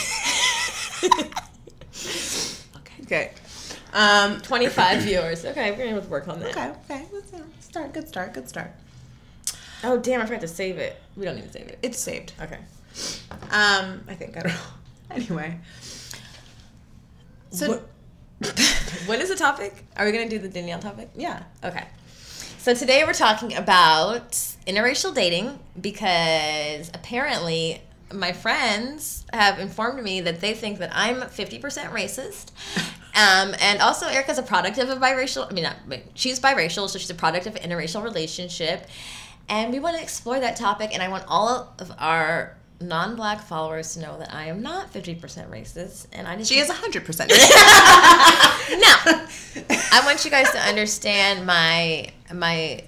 Okay. Okay. Um, twenty-five viewers. Okay, we're going to work on that. Okay. Okay. Let's start. Good start. Good start. Oh, damn, I forgot to save it. We don't need to save it. It's saved. Okay. Um, I think. I don't know. Anyway. So, what, what is the topic? Are we going to do the Danielle topic? Yeah. Okay. So today we're talking about interracial dating because apparently my friends have informed me that they think that I'm fifty percent racist. Um, and also Erica's a product of a biracial, I mean, not, she's biracial, so she's a product of an interracial relationship. And we want to explore that topic, and I want all of our non-black followers to know that I am not fifty percent racist, and I just she is one hundred percent racist. No, I want you guys to understand my my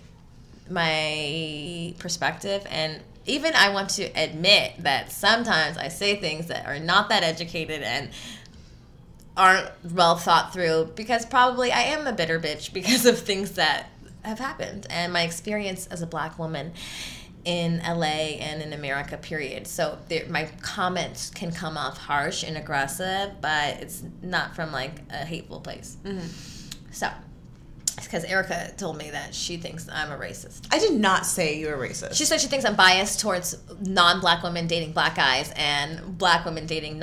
my perspective, and even I want to admit that sometimes I say things that are not that educated and aren't well thought through, because probably I am a bitter bitch because of things that have happened and my experience as a black woman in L A and in America, period. So my comments can come off harsh and aggressive, but it's not from like a hateful place. Mm-hmm. So, it's because Erica told me that she thinks I'm a racist. I did not say you're a racist. She said she thinks I'm biased towards non-black women dating black guys and black women dating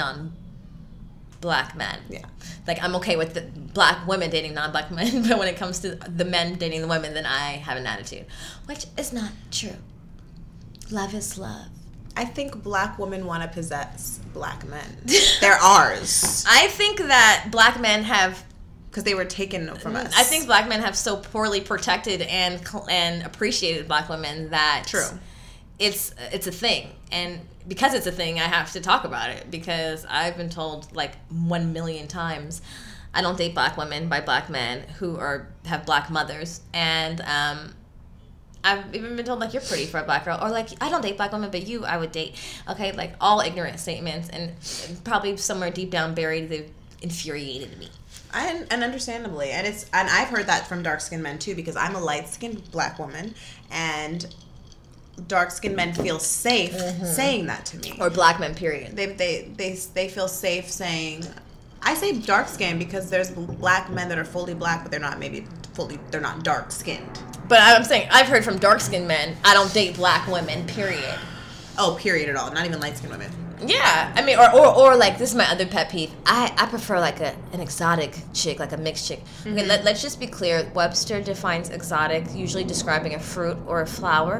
non-black men. Yeah. Like, I'm okay with the black women dating non-black men, but when it comes to the men dating the women, then I have an attitude, which is not true. Love is love. I think black women want to possess black men. They're ours. I think that black men have, because they were taken from us. I think black men have so poorly protected and and appreciated black women that True. It's it's a thing, and because it's a thing, I have to talk about it, because I've been told like one million times I don't date black women by black men who are have black mothers, and um. I've even been told, like, you're pretty for a black girl. Or, like, I don't date black women, but you, I would date. Okay, like, all ignorant statements. And probably somewhere deep down buried, they've infuriated me. And, and understandably. And it's and I've heard that from dark-skinned men, too, because I'm a light-skinned black woman. And dark-skinned men feel safe mm-hmm. saying that to me. Or black men, period. They, they, they, they feel safe saying... I say dark-skinned because there's black men that are fully black, but they're not maybe fully... They're not dark-skinned. But I'm saying, I've heard from dark-skinned men, I don't date black women, period. Oh, period at all. Not even light-skinned women. Yeah. I mean, or, or, or like, this is my other pet peeve. I, I prefer, like, a an exotic chick, like a mixed chick. Mm-hmm. Okay, let, let's just be clear. Webster defines exotic, usually describing a fruit or a flower.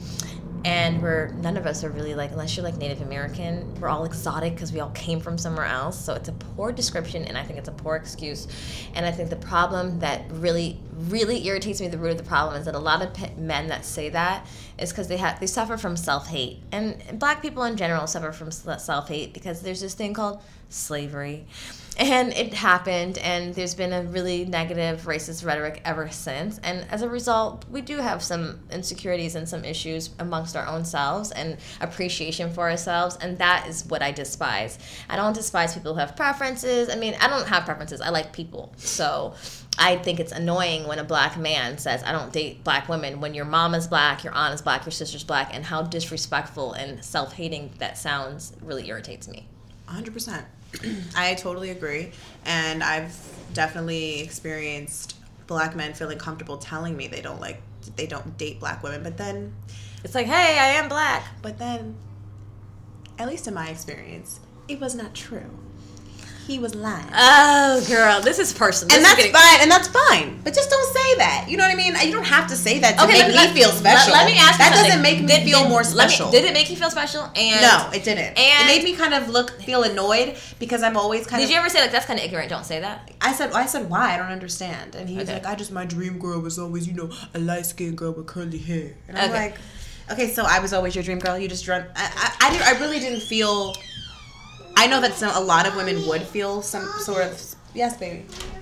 And we're, none of us are really, like, unless you're, like, Native American, we're all exotic because we all came from somewhere else. So it's a poor description, and I think it's a poor excuse. And I think the problem that really, really irritates me, the root of the problem, is that a lot of pe- men that say that is because they have they suffer from self-hate. And black people in general suffer from self-hate because there's this thing called slavery. And it happened, and there's been a really negative racist rhetoric ever since. And as a result, we do have some insecurities and some issues amongst our own selves and appreciation for ourselves, and that is what I despise. I don't despise people who have preferences. I mean, I don't have preferences. I like people. So I think it's annoying when a black man says, I don't date black women, when your mom is black, your aunt is black, your sister's black, and how disrespectful and self-hating that sounds really irritates me. one hundred percent. I totally agree, and I've definitely experienced black men feeling comfortable telling me they don't like they don't date black women, but then it's like, hey, I am black, but then at least in my experience, it was not true. He was lying. Oh, girl, this is personal. And this that's is getting... fine, and that's fine. But just don't say that. You know what I mean? You don't have to say that to okay, make let, me feel special. Let, let me ask that you something. doesn't make me did, feel did, more special. Me, did it make you feel special? And no, it didn't. And it made me kind of look feel annoyed because I'm always kind did of. Did you ever say, like, that's kind of ignorant? Don't say that. I said, I said why? I don't understand. And he was okay. like, I just my dream girl was always, you know, a light skinned girl with curly hair. And I'm okay. like, okay, so I was always your dream girl. You just dreamt. I I, I, didn't, I really didn't feel. I know that some, a lot of women would feel some sort of. Yes, baby.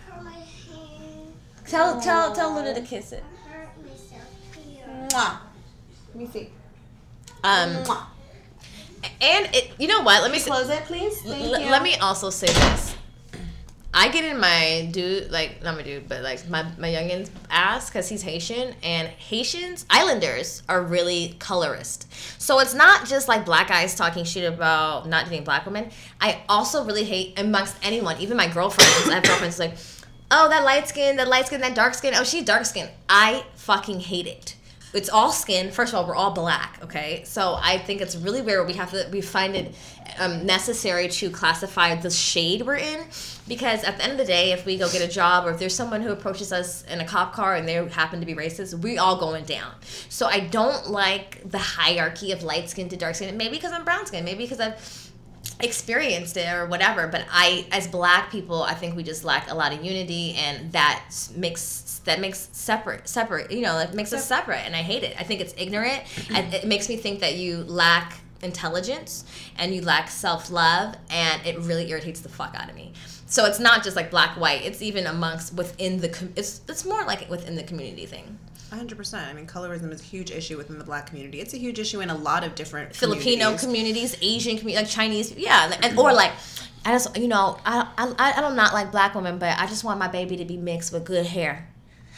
Tell tell tell Luna to kiss it. Mwah. Let me see. Um. Mwah. And it, you know what? Let me close it, please. Thank l- you. Let me also say this. I get in my dude, like, not my dude, but like my, my youngin's ass because he's Haitian, and Haitians, Islanders, are really colorist. So it's not just like black guys talking shit about not dating black women. I also really hate amongst anyone, even my girlfriends. I have girlfriends like, oh, that light skin, that light skin, that dark skin. Oh, she's dark skin. I fucking hate it. It's all skin. First of all, we're all black, okay? So I think it's really weird. We have to, we find it um, necessary to classify the shade we're in, because at the end of the day, if we go get a job, or if there's someone who approaches us in a cop car and they happen to be racist, we all going down. So I don't like the hierarchy of light skin to dark skin. Maybe because I'm brown skin. Maybe because I've experienced it or whatever. But I, as black people, I think we just lack a lot of unity, and that makes that makes separate separate you know that makes us separate, and I hate it. I think it's ignorant, and it makes me think that you lack intelligence and you lack self-love, and it really irritates the fuck out of me. So it's not just like black white, it's even amongst within the com- it's it's more like within the community thing. one hundred percent. I mean, colorism is a huge issue within the black community. It's a huge issue in a lot of different Filipino communities, communities Asian communities, like Chinese, yeah, and or like I just you know I I I don't not like black women, but I just want my baby to be mixed with good hair.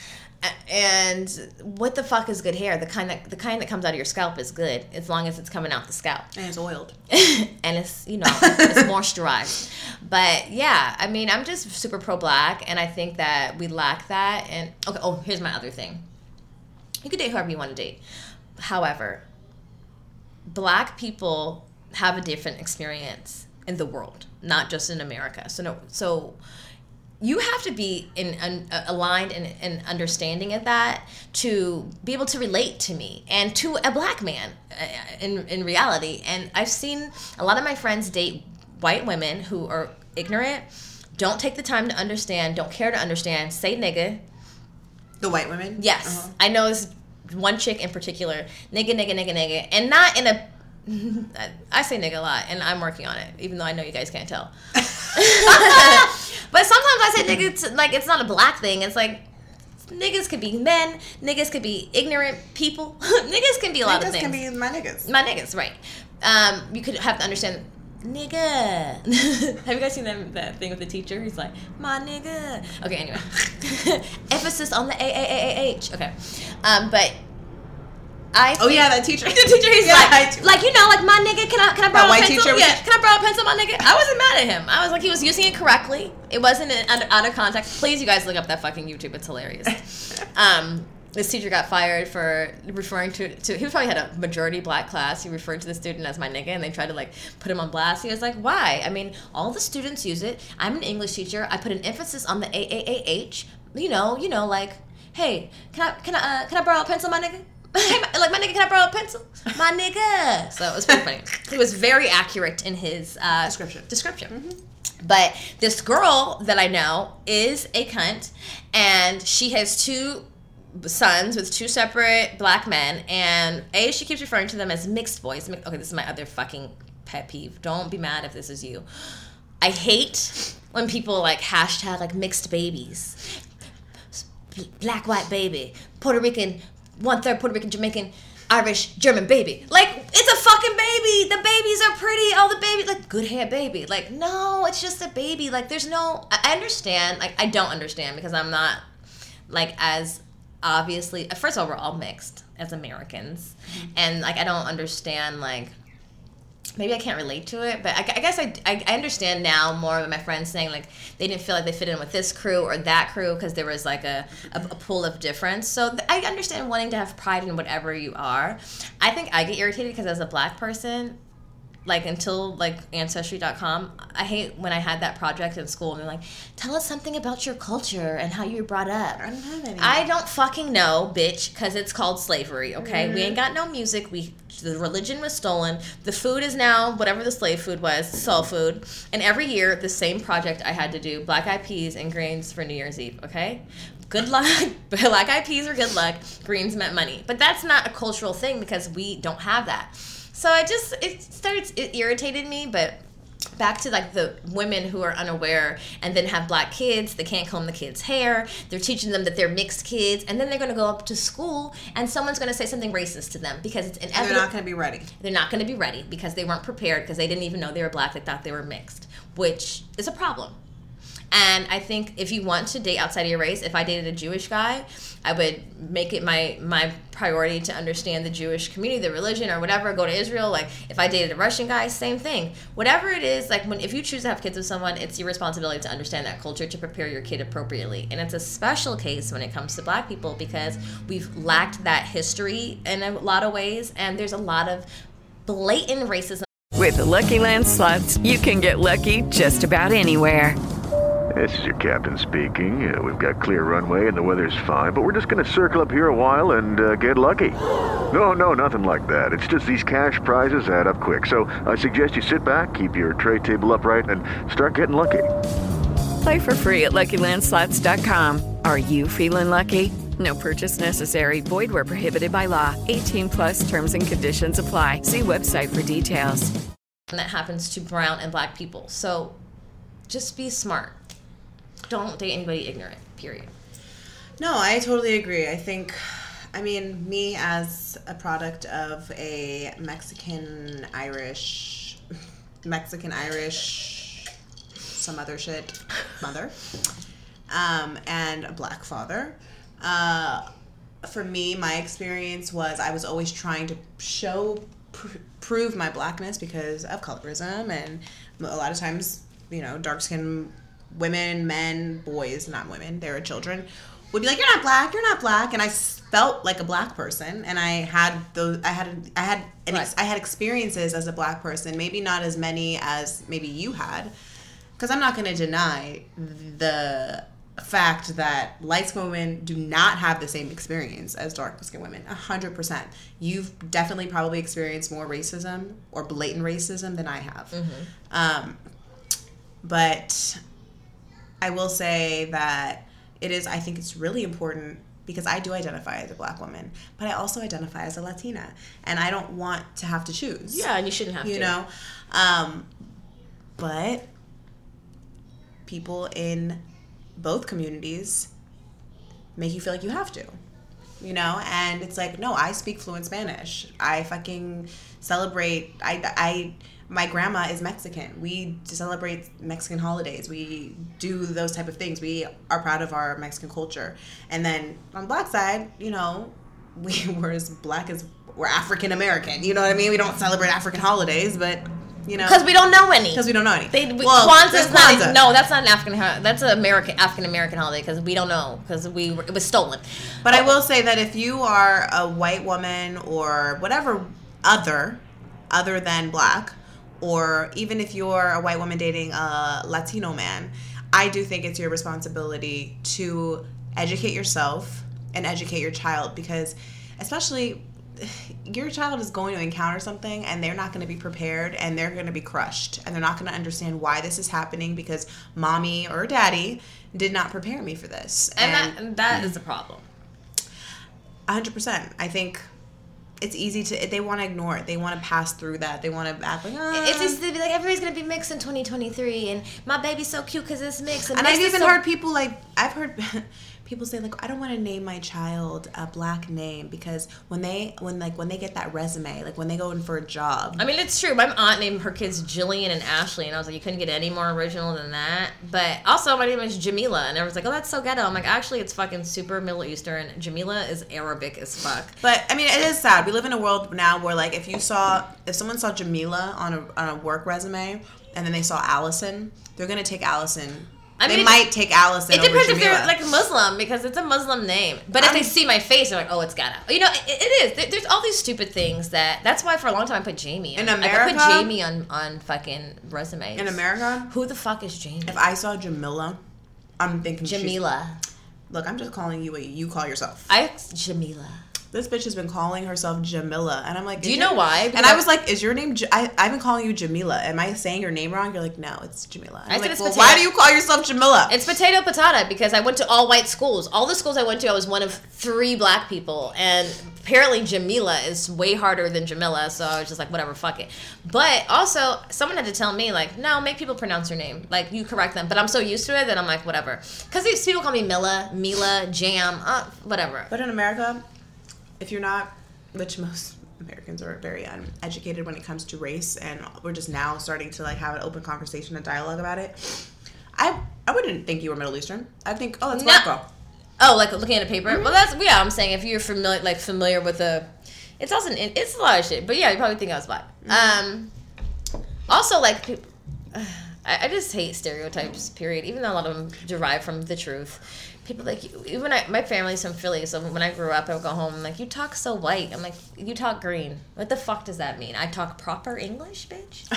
And what the fuck is good hair? The kind that the kind that comes out of your scalp is good, as long as it's coming out the scalp. And it's oiled. And it's, you know, it's moisturized. But yeah, I mean, I'm just super pro-black, and I think that we lack that. And okay, oh, here's my other thing. You can date whoever you want to date. However, black people have a different experience in the world, not just in America. So no, so. You have to be in, un, uh, aligned and, and understanding of that to be able to relate to me and to a black man uh, in in reality. And I've seen a lot of my friends date white women who are ignorant, don't take the time to understand, don't care to understand, say nigga. The white women? Yes. Uh-huh. I know this one chick in particular, nigga, nigga, nigga, nigga. And not in a... I say nigga a lot, and I'm working on it, even though I know you guys can't tell. But sometimes I say nigga, it's like it's not a black thing. It's like niggas could be men, niggas could be ignorant people, niggas can be a lot niggas of things. Niggas can be my niggas. My niggas, right? Um, you could have to understand, nigga. Have you guys seen that that thing with the teacher? He's like, my nigga. Okay, anyway, emphasis on the A A A A H. Okay, um, but. I oh yeah, that teacher. The teacher, he's yeah, like, like you know, like my nigga, can I can I borrow that a pencil? Teacher yeah, can I borrow a pencil, my nigga? I wasn't mad at him. I was like, he was using it correctly. It wasn't in, under, out of context. Please, you guys look up that fucking YouTube. It's hilarious. um, this teacher got fired for referring to, to he probably had a majority black class. He referred to the student as my nigga, and they tried to like put him on blast. He was like, why? I mean, all the students use it. I'm an English teacher. I put an emphasis on the A A A H. You know, you know, like, hey, can I can I uh, can I borrow a pencil, my nigga? Hey, like, my nigga, can I borrow a pencil? My nigga. So it was pretty funny. He was very accurate in his uh, description. Description. Mm-hmm. But this girl that I know is a cunt, and she has two sons with two separate black men, and A, she keeps referring to them as mixed boys. Okay, this is my other fucking pet peeve. Don't be mad if this is you. I hate when people like hashtag like mixed babies. Black, white baby. Puerto Rican, one-third Puerto Rican, Jamaican, Irish, German baby. Like, it's a fucking baby. The babies are pretty. All the babies, like, good hair baby. Like, no, it's just a baby. Like, there's no, I understand. Like, I don't understand because I'm not, like, as obviously, first of all, we're all mixed as Americans. Mm-hmm. And, like, I don't understand, like, maybe I can't relate to it, but I, I guess I, I, I understand now more of my friends saying, like, they didn't feel like they fit in with this crew or that crew because there was, like, a, a, a pool of difference. So th- I understand wanting to have pride in whatever you are. I think I get irritated because as a black person, like, until, like, Ancestry dot com, I hate when I had that project in school and they're like, tell us something about your culture and how you were brought up. I don't have any. I don't fucking know, bitch, because it's called slavery, okay? Mm-hmm. We ain't got no music. We The religion was stolen. The food is now whatever the slave food was, soul food. And every year, the same project I had to do, black eyed peas and greens for New Year's Eve, okay? Good luck. Black eyed peas are good luck. Greens meant money. But that's not a cultural thing because we don't have that. So I just, it started, it irritated me, but back to like the women who are unaware and then have black kids, they can't comb the kids' hair, they're teaching them that they're mixed kids, and then they're going to go up to school and someone's going to say something racist to them because it's inevitable. They're not going to be ready. They're not going to be ready because they weren't prepared, because they didn't even know they were black, they thought they were mixed, which is a problem. And I think if you want to date outside of your race, if I dated a Jewish guy, I would make it my my priority to understand the Jewish community, the religion, or whatever. Go to Israel. Like, if I dated a Russian guy, same thing. Whatever it is, like, when if you choose to have kids with someone, it's your responsibility to understand that culture, to prepare your kid appropriately. And it's a special case when it comes to black people because we've lacked that history in a lot of ways, and there's a lot of blatant racism. With the Lucky Land Slots, you can get lucky just about anywhere. This is your captain speaking. Uh, we've got clear runway and the weather's fine, but we're just going to circle up here a while and uh, get lucky. No, no, nothing like that. It's just these cash prizes add up quick. So I suggest you sit back, keep your tray table upright, and start getting lucky. Play for free at Lucky Land Slots dot com. Are you feeling lucky? No purchase necessary. Void where prohibited by law. eighteen plus terms and conditions apply. See website for details. And that happens to brown and black people. So just be smart. Don't date anybody ignorant, period. No, I totally agree. I think, I mean, me as a product of a Mexican, Irish, Mexican, Irish, some other shit, mother, um, and a black father, uh, for me, my experience was I was always trying to show, pr- prove my blackness because of colorism, and a lot of times, you know, dark-skinned women, men, boys, not women, they were children, would be like, "You're not black, you're not black," and I felt like a black person, and I had those, I had, I had, an ex- I had experiences as a black person, maybe not as many as maybe you had, because I'm not going to deny the fact that light-skinned women do not have the same experience as dark-skinned women, a hundred percent. You've definitely probably experienced more racism or blatant racism than I have, mm-hmm. um, but I will say that it is, I think it's really important because I do identify as a black woman, but I also identify as a Latina, and I don't want to have to choose. Yeah, and you shouldn't have you to. You know? Um, but people in both communities make you feel like you have to, you know? And it's like, no, I speak fluent Spanish. I fucking celebrate, I, I, my grandma is Mexican. We celebrate Mexican holidays. We do those type of things. We are proud of our Mexican culture. And then on the black side, you know, we we're as black as we're African American. You know what I mean? We don't celebrate African holidays, but you know, because we don't know any. Because we don't know any. They, we, well, Kwanzaa's not. Kwanzaa. No, that's not an African. That's an American African American holiday because we don't know because we were, it was stolen. But oh. I will say that if you are a white woman or whatever other, other than black, or even if you're a white woman dating a Latino man, I do think it's your responsibility to educate yourself and educate your child, because especially your child is going to encounter something and they're not going to be prepared and they're going to be crushed and they're not going to understand why this is happening because mommy or daddy did not prepare me for this. And, and that, and that is a problem. one hundred percent. I think it's easy to, they want to ignore it. They want to pass through that. They want to act like, oh. It's just to be like, everybody's going to be mixed in twenty twenty-three, and my baby's so cute because it's mixed. And, and mixed I've even so- heard people like, I've heard people say like, I don't want to name my child a black name because when they, when like, when they get that resume, like when they go in for a job. I mean, it's true. My aunt named her kids Jillian and Ashley, and I was like, you couldn't get any more original than that. But also, my name is Jamila, and everyone's like, oh, that's so ghetto. I'm like, actually, it's fucking super Middle Eastern. Jamila is Arabic as fuck. But, I mean, it is sad. We live in a world now where, like, if you saw, if someone saw Jamila on a, on a work resume, and then they saw Allison, they're going to take Allison. I mean, they might take Allison It depends over if they're like Muslim, because it's a Muslim name. But if I'm, they see my face, they're like, "Oh, it's ghetto." You know, it, it is. There's all these stupid things that. That's why for a long time I put Jamie. In on, America, I put Jamie on on fucking resumes. In America, who the fuck is Jamie? If I saw Jamila, I'm thinking Jamila. Look, I'm just calling you what you call yourself. I Jamila. this bitch has been calling herself Jamila. And I'm like, do you know why? Because and I was like, is your name, J- I, I've been calling you Jamila. Am I saying your name wrong? You're like, no, it's Jamila. I'm I like, said well, it's why do you call yourself Jamila? It's potato patata because I went to all white schools. All the schools I went to, I was one of three black people. And apparently Jamila is way harder than Jamila. So I was just like, whatever, fuck it. But also, someone had to tell me, like, no, make people pronounce your name. Like, you correct them. But I'm so used to it that I'm like, whatever. Because these people call me Mila, Mila, Jam, uh, whatever. But in America, if you're not, which most Americans are very uneducated when it comes to race, and we're just now starting to like have an open conversation and dialogue about it. I I wouldn't think you were Middle Eastern. I think, oh, that's No. black girl. Oh, like looking at a paper. Mm-hmm. Well, that's yeah. I'm saying if you're familiar, like familiar with a, it's also an, it's a lot of shit. But yeah, you probably think I was black. Mm-hmm. Um, also like, peop- I, I just hate stereotypes. Period. Even though a lot of them derive from the truth. People like even I, my family's from Philly, so when I grew up, I would go home. I'm like, you talk so white. I'm like, you talk green. What the fuck does that mean? I talk proper English, bitch.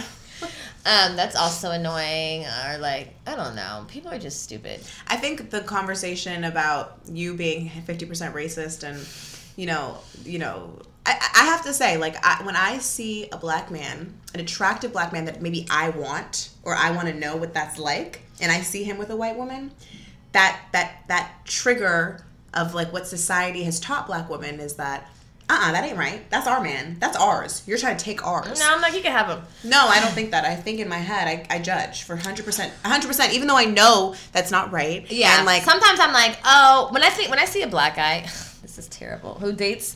um, that's also annoying. Or like, I don't know. People are just stupid. I think the conversation about you being fifty percent racist and, you know, you know, I, I have to say, like, I, when I see a black man, an attractive black man that maybe I want or I want to know what that's like, and I see him with a white woman. That that that trigger of like what society has taught black women is that uh-uh, that ain't right. That's our man. That's ours. You're trying to take ours. No, I'm like, you can have him. No, I don't think that. I think in my head, I, I judge for one hundred percent. one hundred percent, even though I know that's not right. Yeah. And like, sometimes I'm like, oh, when I think when I see a black guy, this is terrible, who dates,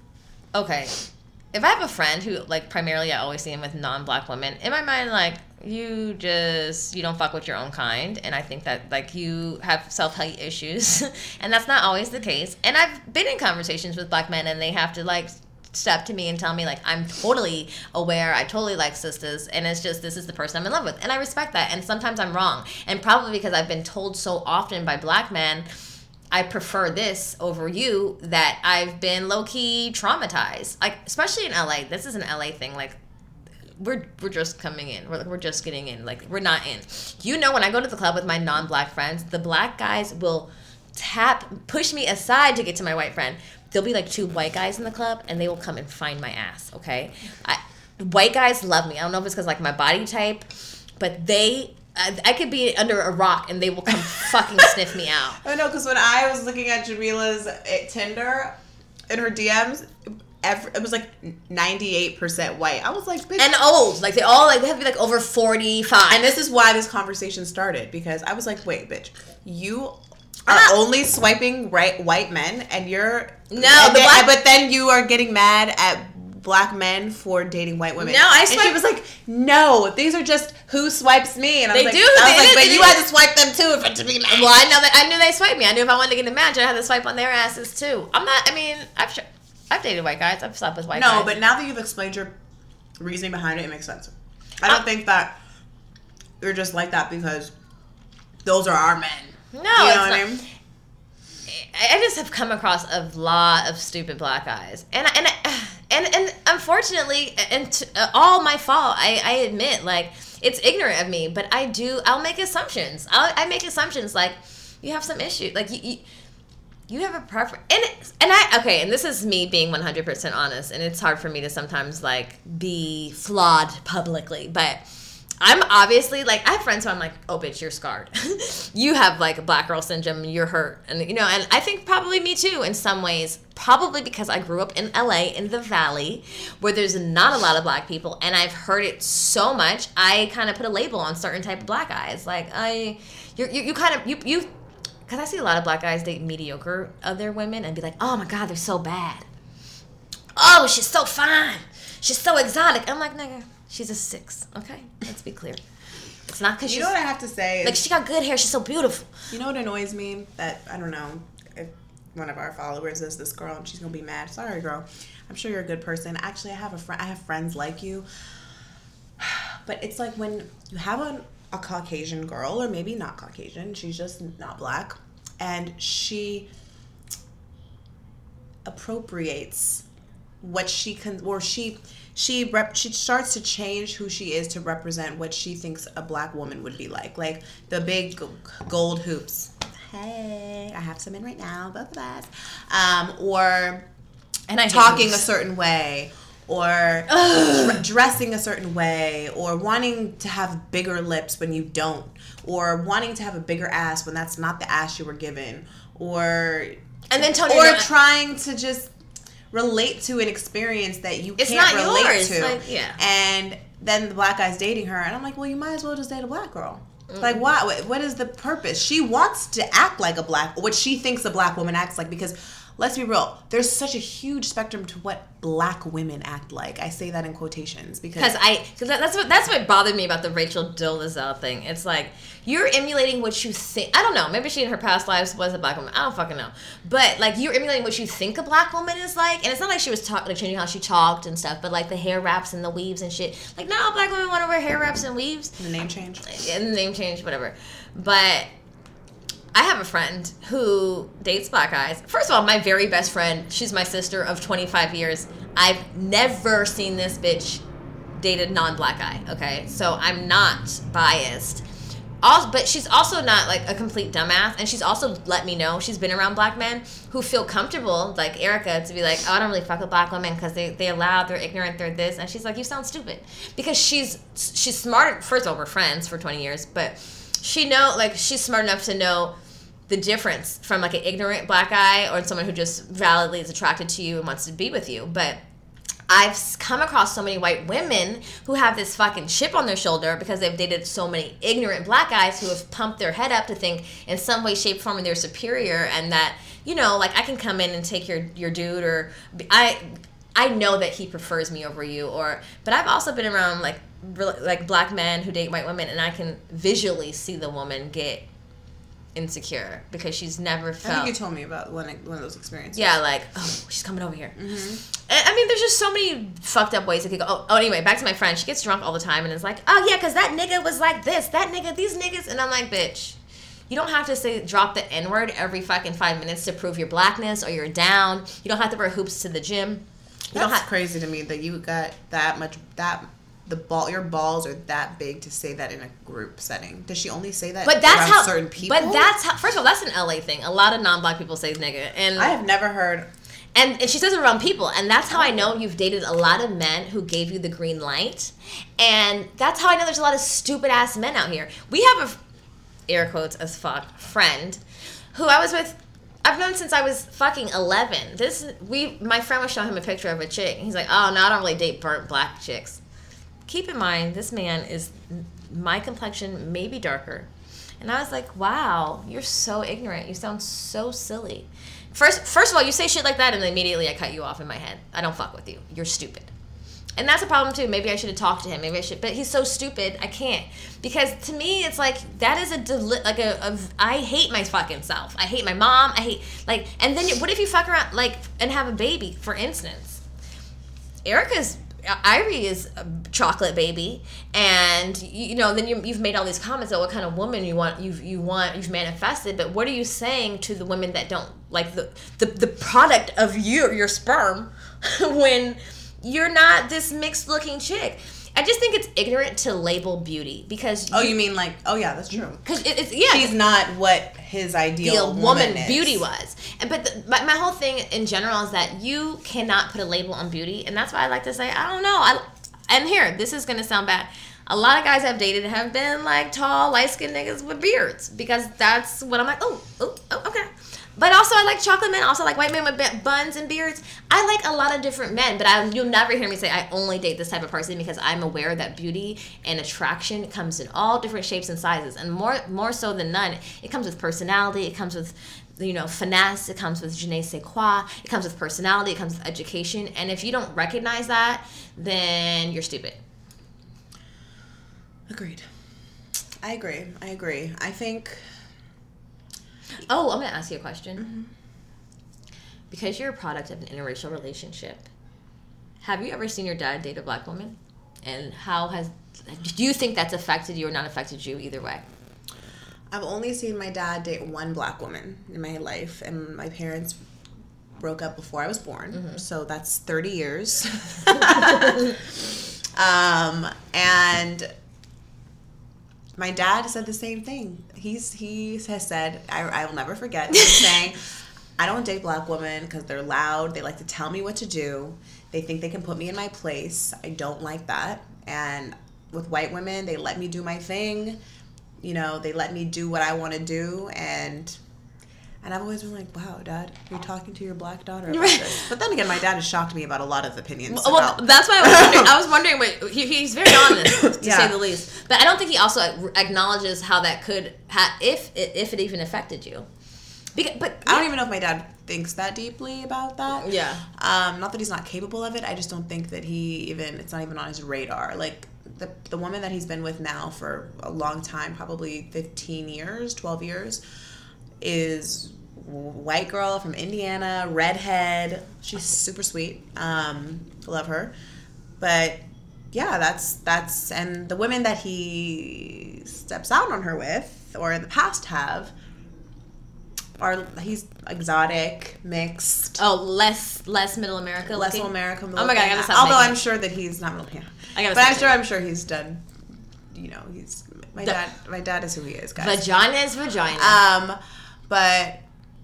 okay, if I have a friend who, like, primarily I always see him with non-black women, in my mind, like, you just, you don't fuck with your own kind, and I think that, like, you have self-hate issues, and that's not always the case, and I've been in conversations with black men, and they have to, like, step to me and tell me, like, I'm totally aware, I totally like sisters, and it's just, this is the person I'm in love with, and I respect that, and sometimes I'm wrong, and probably because I've been told so often by black men, I prefer this over you, that I've been low-key traumatized. Like, especially in L A. This is an L A thing. Like, we're we're just coming in. We're, we're just getting in. Like, we're not in. You know, when I go to the club with my non-black friends, the black guys will tap, push me aside to get to my white friend. There'll be, like, two white guys in the club, and they will come and find my ass, okay? I, white guys love me. I don't know if it's because, like, my body type, but they... I could be under a rock and they will come fucking sniff me out. I know, because when I was looking at Jamila's Tinder in her D Ms, every, it was like ninety-eight percent white. I was like, bitch. And old. Like, they all, like, they have to be, like, over forty-five. And this is why this conversation started, because I was like, wait, bitch, you are uh, only swiping right white men, and you're... No, and the then, black, but then you are getting mad at black men for dating white women. No, I swipe. And she was like, no, these are just who swipes me. And I they was like, do. I was they like, do, but they you do. had to swipe them too for it to be mad. Well, I know that. I knew they swiped me. I knew if I wanted to get a match, I had to swipe on their asses too. I'm not. I mean, I've I've dated white guys. I've slept with white no, guys. No, but now that you've explained your reasoning behind it, it makes sense. I don't um, think that you're just like that because those are our men. No, you know it's what not. I mean? I just have come across a lot of stupid black guys, and and and and unfortunately, and t- uh, all my fault. I, I admit, like, it's ignorant of me, but I do. I'll make assumptions. I'll, I make assumptions like you have some issue, like you. you You have a preference, and and I okay, and this is me being one hundred percent honest, and it's hard for me to sometimes like be flawed publicly, but I'm obviously like I have friends who I'm like, oh bitch, you're scarred, you have like a black girl syndrome, you're hurt, and you know, and I think probably me too in some ways, probably because I grew up in L A in the Valley, where there's not a lot of black people, and I've heard it so much, I kind of put a label on certain type of black guys, like I, you you, you kind of you you. Because I see a lot of black guys date mediocre other women and be like, oh my God, they're so bad. Oh, she's so fine. She's so exotic. I'm like, nigga, she's a six. Okay, let's be clear. It's not because she's... You know what I have to say? Like, she got good hair. She's so beautiful. You know what annoys me? That, I don't know, if one of our followers is this girl and she's going to be mad. Sorry, girl. I'm sure you're a good person. Actually, I have a friend. I have friends like you. But it's like when you have a... a Caucasian girl, or maybe not Caucasian, she's just not black, and she appropriates what she can, or she she rep, she starts to change who she is to represent what she thinks a black woman would be like, like the big gold hoops. Hey, I have some in right now, both of us, um, or and I talking a certain way, or dr- dressing a certain way, or wanting to have bigger lips when you don't, or wanting to have a bigger ass when that's not the ass you were given, or and then Tony, or no, trying to just relate to an experience that you it's can't not relate yours. to. Like, yeah. And then the black guy's dating her, and I'm like, well, you might as well just date a black girl. Mm-hmm. Like, why? What is the purpose? She wants to act like a black, what she thinks a black woman acts like, because let's be real, there's such a huge spectrum to what black women act like. I say that in quotations because I because that's what that's what bothered me about the Rachel Dolezal thing. It's like you're emulating what you think. I don't know. Maybe she in her past lives was a black woman. I don't fucking know. But like you're emulating what you think a black woman is like, and it's not like she was talking like changing how she talked and stuff, but like the hair wraps and the weaves and shit. Like not all black women want to wear hair wraps and weaves. The name change. And the name change, whatever. But I have a friend who dates black guys. First of all, my very best friend, she's my sister of twenty-five years. I've never seen this bitch date a non-black guy, okay? So I'm not biased. Also, but she's also not like a complete dumbass, and she's also let me know she's been around black men who feel comfortable, like Erica, to be like, oh, I don't really fuck with black women because they, they're loud, they're ignorant, they're this. And she's like, you sound stupid. Because she's she's smart. First of all, we're friends for twenty years, but she know, like, she's smart enough to know the difference from like an ignorant black guy or someone who just validly is attracted to you and wants to be with you. But I've come across so many white women who have this fucking chip on their shoulder because they've dated so many ignorant black guys who have pumped their head up to think in some way, shape, form they're superior, and that, you know, like I can come in and take your your dude, or I I know that he prefers me over you, or but I've also been around like like black men who date white women, and I can visually see the woman get insecure because she's never felt. I think you told me about one one of those experiences. Yeah, like, oh, she's coming over here. Mm-hmm. And, I mean, there's just so many fucked up ways it could go. Oh, oh, anyway, back to my friend. She gets drunk all the time and is like, oh yeah, because that nigga was like this, that nigga, these niggas, and I'm like, bitch, you don't have to say drop the N word every fucking five minutes to prove your blackness or you're down. You don't have to wear hoops to the gym. You That's don't have- crazy to me that you got that much that. The ball, your balls are that big to say that in a group setting. Does she only say that but that's around how, certain people? But that's how. First of all, that's an L A thing. A lot of non-black people say nigga, and I have never heard. And, and she says it around people, and that's how I know you've dated a lot of men who gave you the green light, and that's how I know there's a lot of stupid ass men out here. We have a air quotes as fuck friend who I was with. I've known since I was fucking eleven. This we my friend was showing him a picture of a chick. And he's like, oh no, I don't really date burnt black chicks. Keep in mind, this man is my complexion, maybe darker. And I was like, wow, you're so ignorant. You sound so silly. First first of all, you say shit like that, and immediately I cut you off in my head. I don't fuck with you. You're stupid. And that's a problem, too. Maybe I should have talked to him. Maybe I should. But he's so stupid, I can't. Because to me, it's like, that is a, deli- like a, a, I hate my fucking self. I hate my mom. I hate, like, and then what if you fuck around, like, and have a baby, for instance? Erica's, Irie is a chocolate baby, and you know then you, you've made all these comments about what kind of woman you want, you've you want, you've manifested. But what are you saying to the women that don't like the the, the product of you, your sperm, when you're not this mixed looking chick? I just think it's ignorant to label beauty because. Oh, you, you mean like? Oh yeah, that's true. Because it, it's yeah, she's not what his ideal woman, woman is. beauty was. And but the, my, my whole thing in general is that you cannot put a label on beauty, and that's why I like to say I don't know. I and here this is gonna sound bad. A lot of guys I've dated have been like tall, light skinned niggas with beards because that's what I'm like. Oh, oh, oh, okay. But also, I like chocolate men. Also, like white men with buns and beards. I like a lot of different men, but I, you'll never hear me say I only date this type of person because I'm aware that beauty and attraction comes in all different shapes and sizes, and more more so than none, it comes with personality. It comes with, you know, finesse. It comes with je ne sais quoi. It comes with personality. It comes with education. And if you don't recognize that, then you're stupid. Agreed. I agree. I agree. I think. Oh, I'm going to ask you a question. Mm-hmm. Because you're a product of an interracial relationship, have you ever seen your dad date a black woman? And how has, do you think that's affected you or not affected you either way? I've only seen my dad date one black woman in my life, and my parents broke up before I was born. Mm-hmm. So that's thirty years. um, and my dad said the same thing. He's he has said, I, I will never forget him saying, I don't date black women because they're loud. They like to tell me what to do. They think they can put me in my place. I don't like that. And with white women, they let me do my thing. You know, they let me do what I want to do. And and I've always been like, wow, Dad, you're talking to your black daughter about this. But then again, my dad has shocked me about a lot of opinions. Well, about- that's why I was wondering. I was wondering, wait, he, he's very honest, to Yeah. say the least. But I don't think he also acknowledges how that could, ha- if it, if it even affected you. Because, but I don't even know if my dad thinks that deeply about that. Yeah. Um, not that he's not capable of it. I just don't think that he even, it's not even on his radar. Like, the the woman that he's been with now for a long time, probably fifteen years, twelve years, is white girl from Indiana, redhead. She's super sweet. Um, love her. But yeah, that's, that's, and the women that he steps out on her with, or in the past have, Are he's exotic, mixed. Oh, less less Middle America. Less looking? American. Oh my god, I gotta stop. Although making I'm it. sure that he's not Middle American. I gotta but stop I'm sure making I'm sure he's done. You know, he's my The- dad. My dad is who he is, guys. Vagina is vagina. Um, but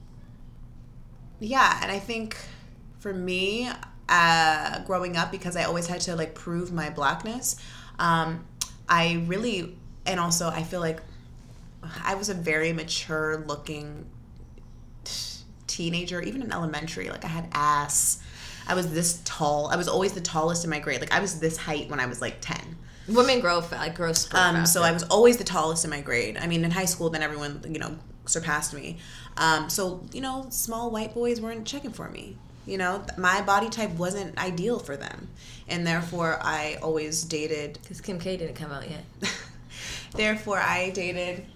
yeah, and I think for me, uh, growing up, because I always had to like prove my blackness, um, I really, and also I feel like I was a very mature looking teenager, even in elementary. Like I had ass. I was this tall. I was always the tallest in my grade. Like I was this height when I was like ten. Women grow fa- like grow super Um, faster. so I was always the tallest in my grade. I mean, in high school, then everyone, you know, surpassed me. Um, so, you know, small white boys weren't checking for me. You know, my body type wasn't ideal for them. And therefore, I always dated. Because Kim K didn't come out yet. Therefore, I dated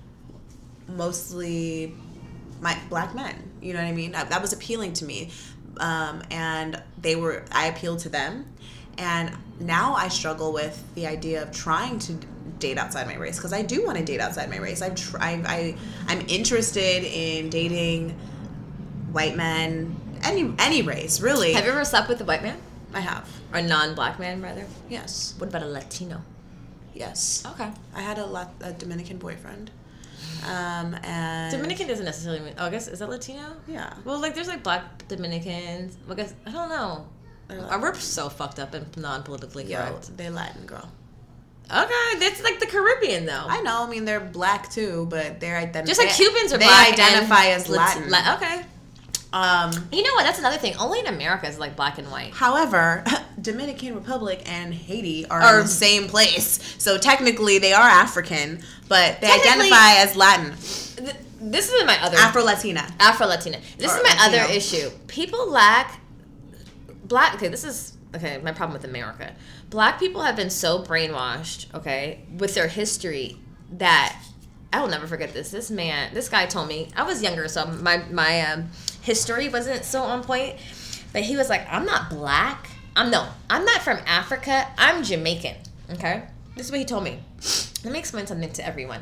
mostly my black men. You know what I mean? That, that was appealing to me. Um, and they were, I appealed to them. And now I struggle with the idea of trying to date outside my race, because I do want to date outside my race. I've tr- I, I, I'm interested in dating white men, any any race, really. Have you ever slept with a white man? I have. Or a non-black man, rather? Yes. What about a Latino? Yes. Okay. I had a, Lat- a Dominican boyfriend. Um, and Dominican doesn't necessarily mean... Oh, I guess... Is that Latino? Yeah. Well, like, there's, like, black Dominicans. Well, I guess... I don't know. Like, We're so fucked up and non-politically yo, correct. they're Latin, girl. Okay, that's like the Caribbean, though. I know. I mean, they're black too, but they're identify. Just like Cubans are they black. identify and as Latin. La- okay. Um, You know what? That's another thing. Only in America is like black and white. However, Dominican Republic and Haiti are Are- in the same place, so technically they are African, but they Technically- identify as Latin, Th- This is my other Afro Latina. Afro Latina. This Or is my Latino. other issue. People lack black. Okay, this is okay. My problem with America. Black people have been so brainwashed. Okay, with their history that I will never forget this. This man, this guy told me I was younger, so my my um, history wasn't so on point. But he was like, "I'm not black. I'm no. I'm not from Africa. I'm Jamaican." Okay, this is what he told me. Let me explain something to everyone.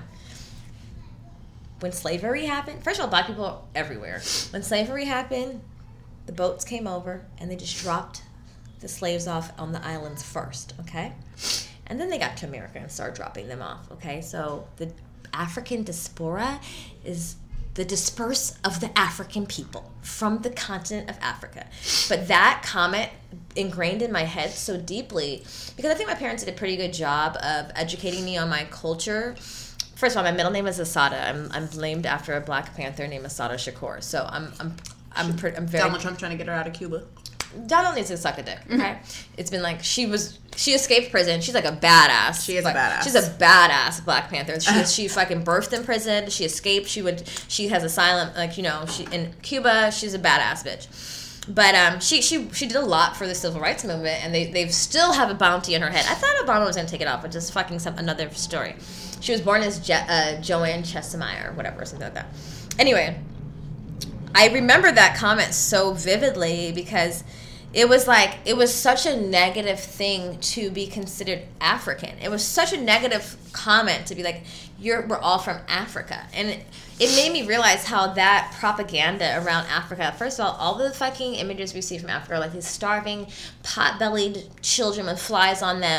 When slavery happened, first of all, black people are everywhere. When slavery happened, the boats came over and they just dropped the slaves off on the islands first, okay? And then they got to America and started dropping them off, okay? So the African diaspora is the disperse of the African people from the continent of Africa. But that comment ingrained in my head so deeply because I think my parents did a pretty good job of educating me on my culture. First of all, my middle name is Asada. I'm I'm named after a Black Panther named Asada Shakur. So I'm I'm I'm pretty, I'm very. Donald Trump trying to get her out of Cuba. Donald needs to suck a dick. Okay, mm-hmm. It's been like she was she escaped prison. She's like a badass. She is like, a badass. She's a badass Black Panther. She she fucking birthed in prison. She escaped. She would she has asylum. Like you know she in Cuba. She's a badass bitch. But um, she she she did a lot for the civil rights movement, and they they still have a bounty in her head. I thought Obama was gonna take it off, but just fucking some another story. She was born as Je- uh, Joanne Chesimard or whatever, something like that. Anyway, I remember that comment so vividly because it was like, it was such a negative thing to be considered African. It was such a negative comment to be like, "You're we're all from Africa." And it, it made me realize how that propaganda around Africa, first of all, all the fucking images we see from Africa are like these starving, pot-bellied children with flies on them,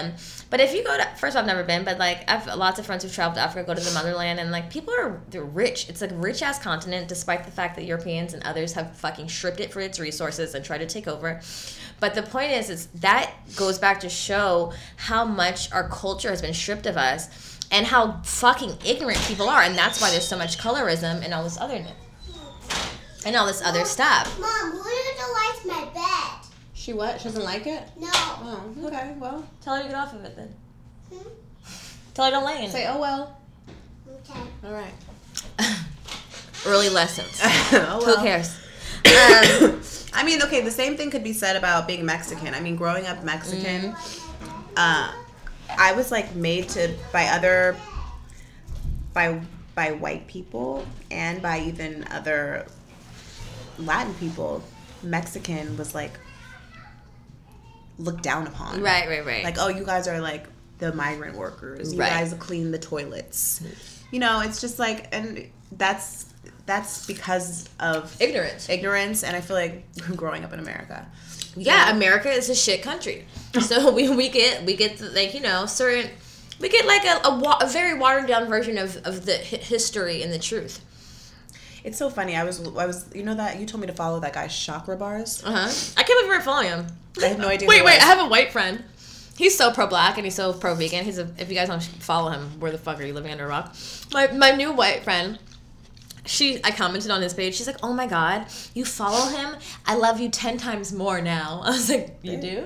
But if you go to, first of all, I've never been, but like I have lots of friends who've traveled to Africa, go to the motherland, and like people are they're rich. It's like a rich ass continent, despite the fact that Europeans and others have fucking stripped it for its resources and tried to take over. But the point is, is that goes back to show how much our culture has been stripped of us, and how fucking ignorant people are, and that's why there's so much colorism and all this other and all this other stuff. Mom, who likes my bed? She what? She doesn't like it? No. Oh, okay, well. Tell her to get off of it then. Hmm? Tell her don't lay in it. Say, oh well. Okay. All right. Early lessons. Oh, well. Who cares? Um, I mean, okay, the same thing could be said about being Mexican. I mean, growing up Mexican, mm. uh, I was like made to by other, by by white people and by even other Latin people. Mexican was like looked down upon. Right, right, right. Like, oh, you guys are like the migrant workers. You right. guys clean the toilets. You know, it's just like, and that's that's because of ignorance. Ignorance, and I feel like growing up in America. Yeah, yeah. America is a shit country. So we we get we get like you know certain we get like a a, a very watered down version of of the hi- history and the truth. It's so funny. I was, I was, you know that you told me to follow that guy's chakra bars. Uh huh. I can't believe we're following him. I had no idea. Wait, wait. I have a white friend. He's so pro black and he's so pro vegan. He's a. If you guys don't follow him, where the fuck are you living under a rock? My my new white friend. She, I commented on his page. She's like, "Oh my god, you follow him? I love you ten times more now." I was like, "You do?"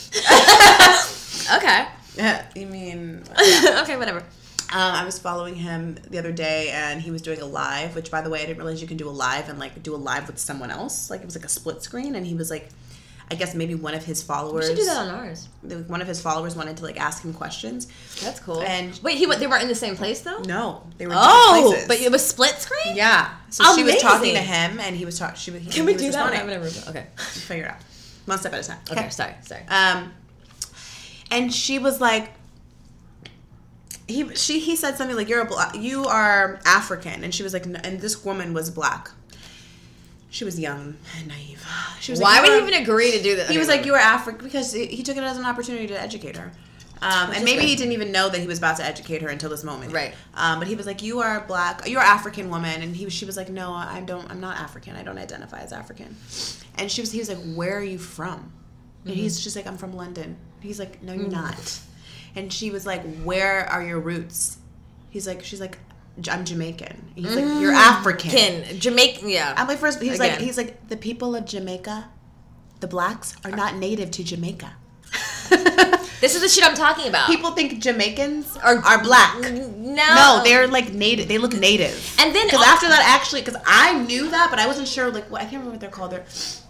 Okay. Yeah. You mean? Okay, whatever. Um, I was following him the other day, and he was doing a live. Which, by the way, I didn't realize you can do a live and like do a live with someone else. Like it was like a split screen, and he was like, I guess maybe one of his followers. We should do that on ours. One of his followers wanted to like ask him questions. That's cool. And wait, he they weren't in the same place though. No, they were. Oh, different places. but it was split screen. Yeah. So Amazing. she was talking to him, and he was talking. She was. He, Can we he was do that? responding. Whatever. Okay. Figure it out. One step at a time. Okay. okay. Sorry. Sorry. Um, and she was like, he she he said something like, "You're a black, you are African," and she was like, and this woman was black. She was young and naive. She was Why like, would he even agree to do that? He was like, "You were African," because he took it as an opportunity to educate her. Um, and maybe he didn't even know that he was about to educate her until this moment. Right. Um, but he was like, "You are black. You're an African woman," and he she was like, "No, I don't. I'm not African. I don't identify as African." And she was he was like, "Where are you from?" And mm-hmm. he's just like, "I'm from London." He's like, "No, you're mm-hmm. not." And she was like, "Where are your roots?" He's like, she's like, "I'm Jamaican." He's mm. like, "You're African." Can, Jamaican, yeah. I'm like, first, he's Again. like, he's like, "The people of Jamaica, the blacks, are not native to Jamaica." This is the shit I'm talking about. People think Jamaicans are, are black. No. No, they're like native. They look native. And then because after that, actually, because I knew that, but I wasn't sure. Like, what I can't remember what they're called. They're.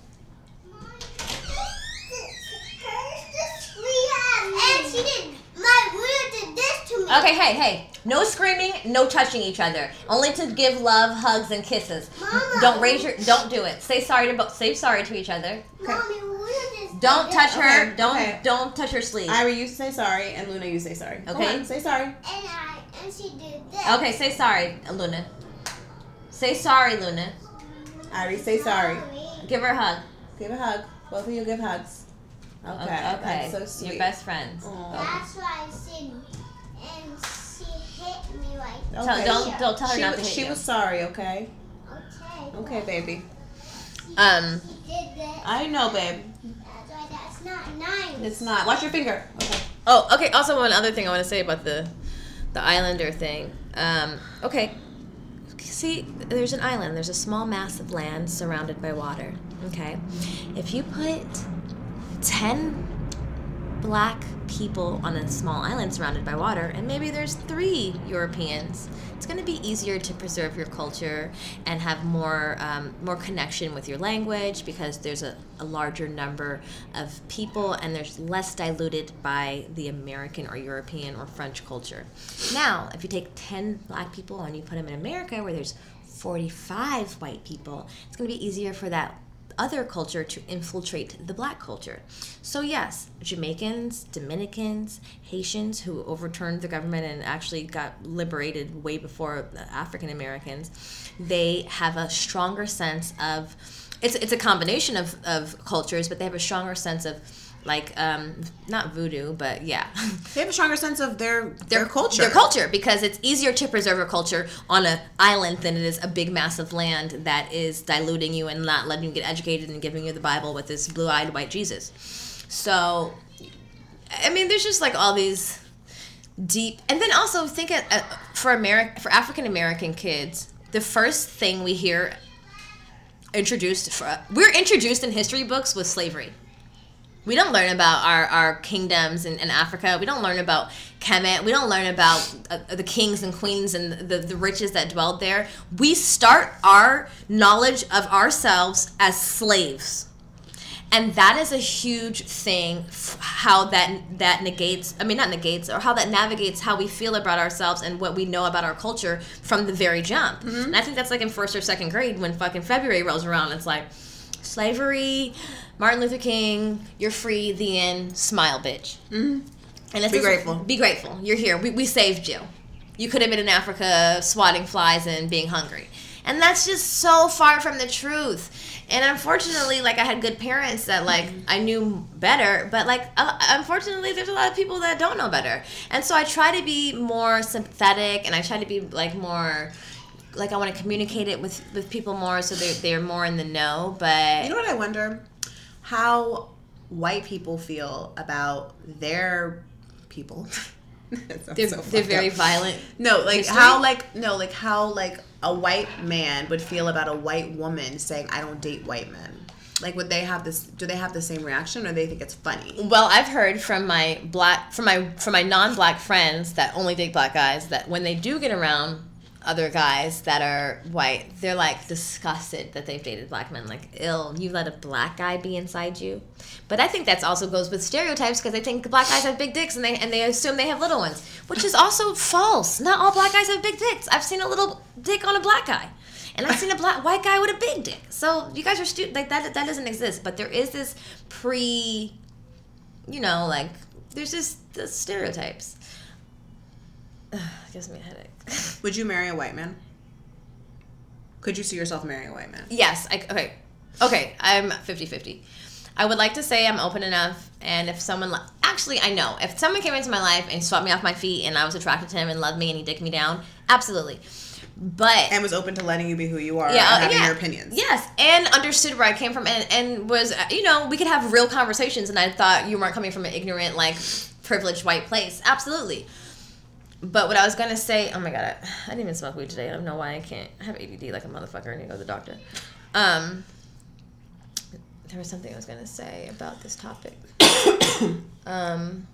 And she did. My Ruda did this to me. Okay, hey, hey. No screaming, no touching each other. Only to give love, hugs, and kisses. Mama. Don't raise your. Don't do it. Say sorry to both. Say sorry to each other. Okay. Mommy, Ruda just don't touch her. Okay, don't okay. don't touch her sleeve. Ira, you say sorry, and Luna, you say sorry. Okay. On, say sorry. And I and she did this. Okay, say sorry, Luna. Say sorry, Luna. Ira, say sorry. Give her a hug. Give a hug. Both of you give hugs. Okay. Okay. That's so sweet. Your best friends. Aww. That's why I said, and she hit me right. Okay. Tell, don't don't tell her she, not to hit She you. was sorry. Okay. Okay. Okay, baby. Um. She did that. I know, babe. That's why that's not nice. It's not. Watch your finger. Okay. Oh, okay. Also, one other thing I want to say about the the islander thing. Um. Okay. See, there's an island. There's a small mass of land surrounded by water. Okay. If you put ten black people on a small island surrounded by water, and maybe there's three Europeans, it's going to be easier to preserve your culture and have more um, more connection with your language because there's a, a larger number of people and there's less diluted by the American or European or French culture. Now, if you take ten black people and you put them in America where there's forty-five white people, it's going to be easier for that other culture to infiltrate the black culture. So yes, Jamaicans, Dominicans, Haitians who overturned the government and actually got liberated way before African Americans, they have a stronger sense of, it's it's a combination of, of cultures, but they have a stronger sense of like um, not voodoo, but yeah. They have a stronger sense of their their, their culture. Their culture, because it's easier to preserve a culture on an island than it is a big, massive land that is diluting you and not letting you get educated and giving you the Bible with this blue-eyed white Jesus. So, I mean, there's just like all these deep, and then also think of, uh, for American, for African American kids, the first thing we hear introduced, for, we're introduced in history books with slavery. We don't learn about our, our kingdoms in, in Africa. We don't learn about Kemet. We don't learn about uh, the kings and queens and the, the riches that dwelled there. We start our knowledge of ourselves as slaves. And that is a huge thing, how that that negates, I mean, not negates, or how that navigates how we feel about ourselves and what we know about our culture from the very jump. Mm-hmm. And I think that's like in first or second grade when fucking February rolls around. It's like, slavery, Martin Luther King, you're free, the end, smile, bitch. Mm-hmm. And it's be just, grateful. Be grateful. You're here. We, we saved you. You could have been in Africa swatting flies and being hungry. And that's just so far from the truth. And unfortunately, like, I had good parents that, like, I knew better. But, like, uh, unfortunately, there's a lot of people that don't know better. And so I try to be more sympathetic, and I try to be, like, more, like, I want to communicate it with, with people more so they're, they're more in the know. But you know what I wonder? How white people feel about their people. they're so they're very up. violent. No, like history? how like no, like how like a white man would feel about a white woman saying, "I don't date white men." Like, would they have this? Do they have the same reaction, or do they think it's funny? Well, I've heard from my black, from my from my non-black friends that only date black guys that when they do get around other guys that are white, they're like disgusted that they've dated black men. Like, ill, you let a black guy be inside you. But I think that also goes with stereotypes because they think black guys have big dicks and they and they assume they have little ones, which is also false. Not all black guys have big dicks. I've seen a little dick on a black guy, and I've seen a black white guy with a big dick. So you guys are stupid. Like that that doesn't exist. But there is this pre, you know, like there's just the stereotypes. Ugh, gives me a headache. Would you marry a white man? Could you see yourself marrying a white man? Yes. I, okay. Okay. I'm fifty-fifty. I would like to say I'm open enough, and if someone... Actually, I know. If someone came into my life and swept me off my feet and I was attracted to him and loved me and he dicked me down, absolutely. But... And was open to letting you be who you are yeah, and having yeah, your opinions. Yes. And understood where I came from and, and was... You know, we could have real conversations and I thought you weren't coming from an ignorant, like, privileged white place. Absolutely. But what I was going to say... Oh, my God. I, I didn't even smoke weed today. I don't know why I can't. I have A D D like a motherfucker. I need to go to the doctor. Um... There was something I was going to say about this topic. um,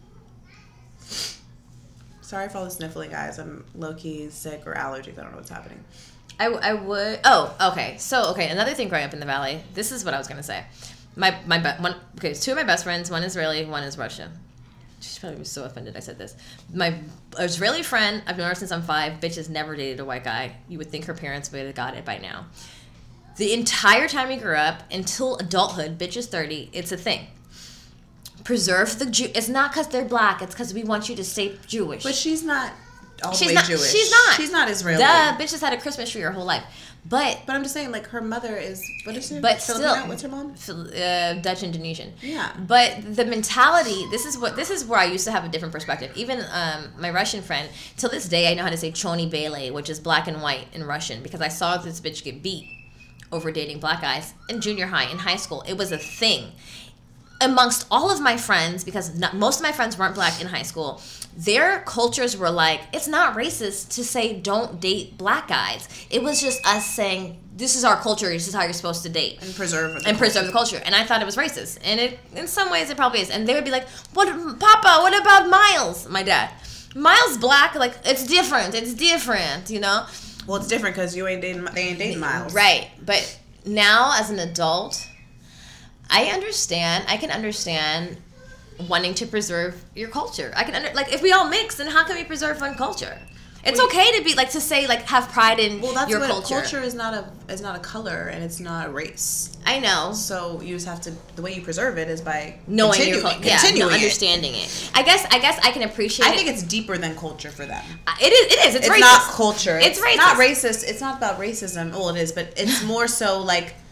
Sorry for all the sniffling, guys. I'm low-key sick or allergies. I don't know what's happening. I, I would... Oh, okay. So, okay, another thing growing up in the Valley. This is what I was going to say. My my be- one Okay, two of my best friends. One Israeli, one is Russian. She's probably so offended I said this. My Israeli friend, I've known her since I'm five. Bitch has never dated a white guy. You would think her parents would have got it by now. The entire time we grew up, until adulthood, bitch is thirty, it's a thing. Preserve the Jew. It's not because they're black. It's because we want you to stay Jewish. But she's not all she's the way not, Jewish. She's not. She's not Israeli. Duh, bitch has had a Christmas tree her whole life. But but I'm just saying, like, her mother is, what is she? But Filipino? still, What's her mom? Uh, Dutch Indonesian. Yeah. But the mentality, this is what this is where I used to have a different perspective. Even um, my Russian friend, till this day, I know how to say choni bele, which is black and white in Russian, because I saw this bitch get beat over dating black guys in junior high, in high school. It was a thing. Amongst all of my friends, because not, most of my friends weren't black in high school, their cultures were like, it's not racist to say don't date black guys. It was just us saying, this is our culture, this is how you're supposed to date. And preserve the And preserve the culture. And I thought it was racist. And it, in some ways, it probably is. And they would be like, "What, Papa, what about Miles?" My dad. Miles black, like, it's different, it's different, you know? Well, it's different because you ain't dating, they ain't dating Miles. Right. But now, as an adult, I understand, I can understand wanting to preserve your culture. I can under, like, if we all mix, then how can we preserve one culture? It's well, okay to be, like, to say, like, have pride in well, that's your what culture. Culture is not a is not a color, and it's not a race. I know. So you just have to, the way you preserve it is by knowing continuing, your culture. Yeah, continuing no, understanding it. it. I guess I guess I can appreciate I it. think it's deeper than culture for them. It is, it is, it's, it's racist. not culture. It's, it's racist. not racist. It's not about racism. Well, it is, but it's more so, like,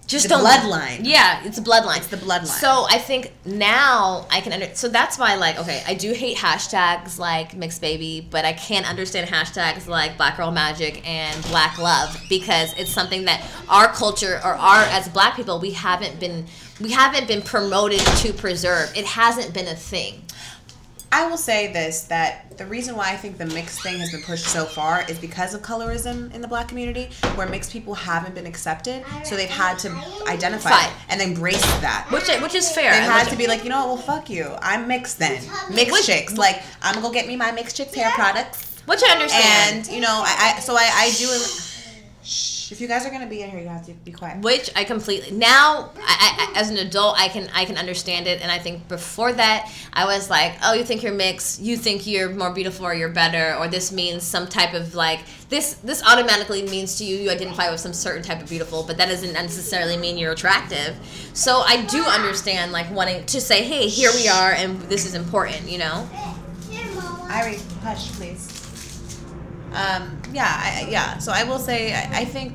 just the don't bloodline. Yeah, it's a bloodline. It's the bloodline. So I think now I can under. So that's why, like, okay, I do hate hashtags like mixed baby, but I can't understand hashtags like Black Girl Magic and Black Love because it's something that our culture or our as Black people we haven't been we haven't been promoted to preserve. It hasn't been a thing. I will say this, that the reason why I think the mixed thing has been pushed so far is because of colorism in the Black community, where mixed people haven't been accepted, so they've had to identify Fine. it and embrace that. Which which is fair. They've had Which- to be like, you know what, well, fuck you. I'm mixed then. Mixed Which- chicks. Like, I'm going to go get me my mixed chicks hair products. Which I understand. And, you know, I, I so I, I do... Shh. If you guys are going to be in here, you have to be quiet. Which I completely now, I, I, as an adult, I can I can understand it, and I think before that, I was like, oh, you think you're mixed, you think you're more beautiful or you're better, or this means some type of like this this automatically means to you you identify with some certain type of beautiful, but that doesn't necessarily mean you're attractive. So I do understand like wanting to say, hey, here we are, and this is important, you know. Irie, hush, please. Um, yeah, I, yeah. So I will say, I, I think,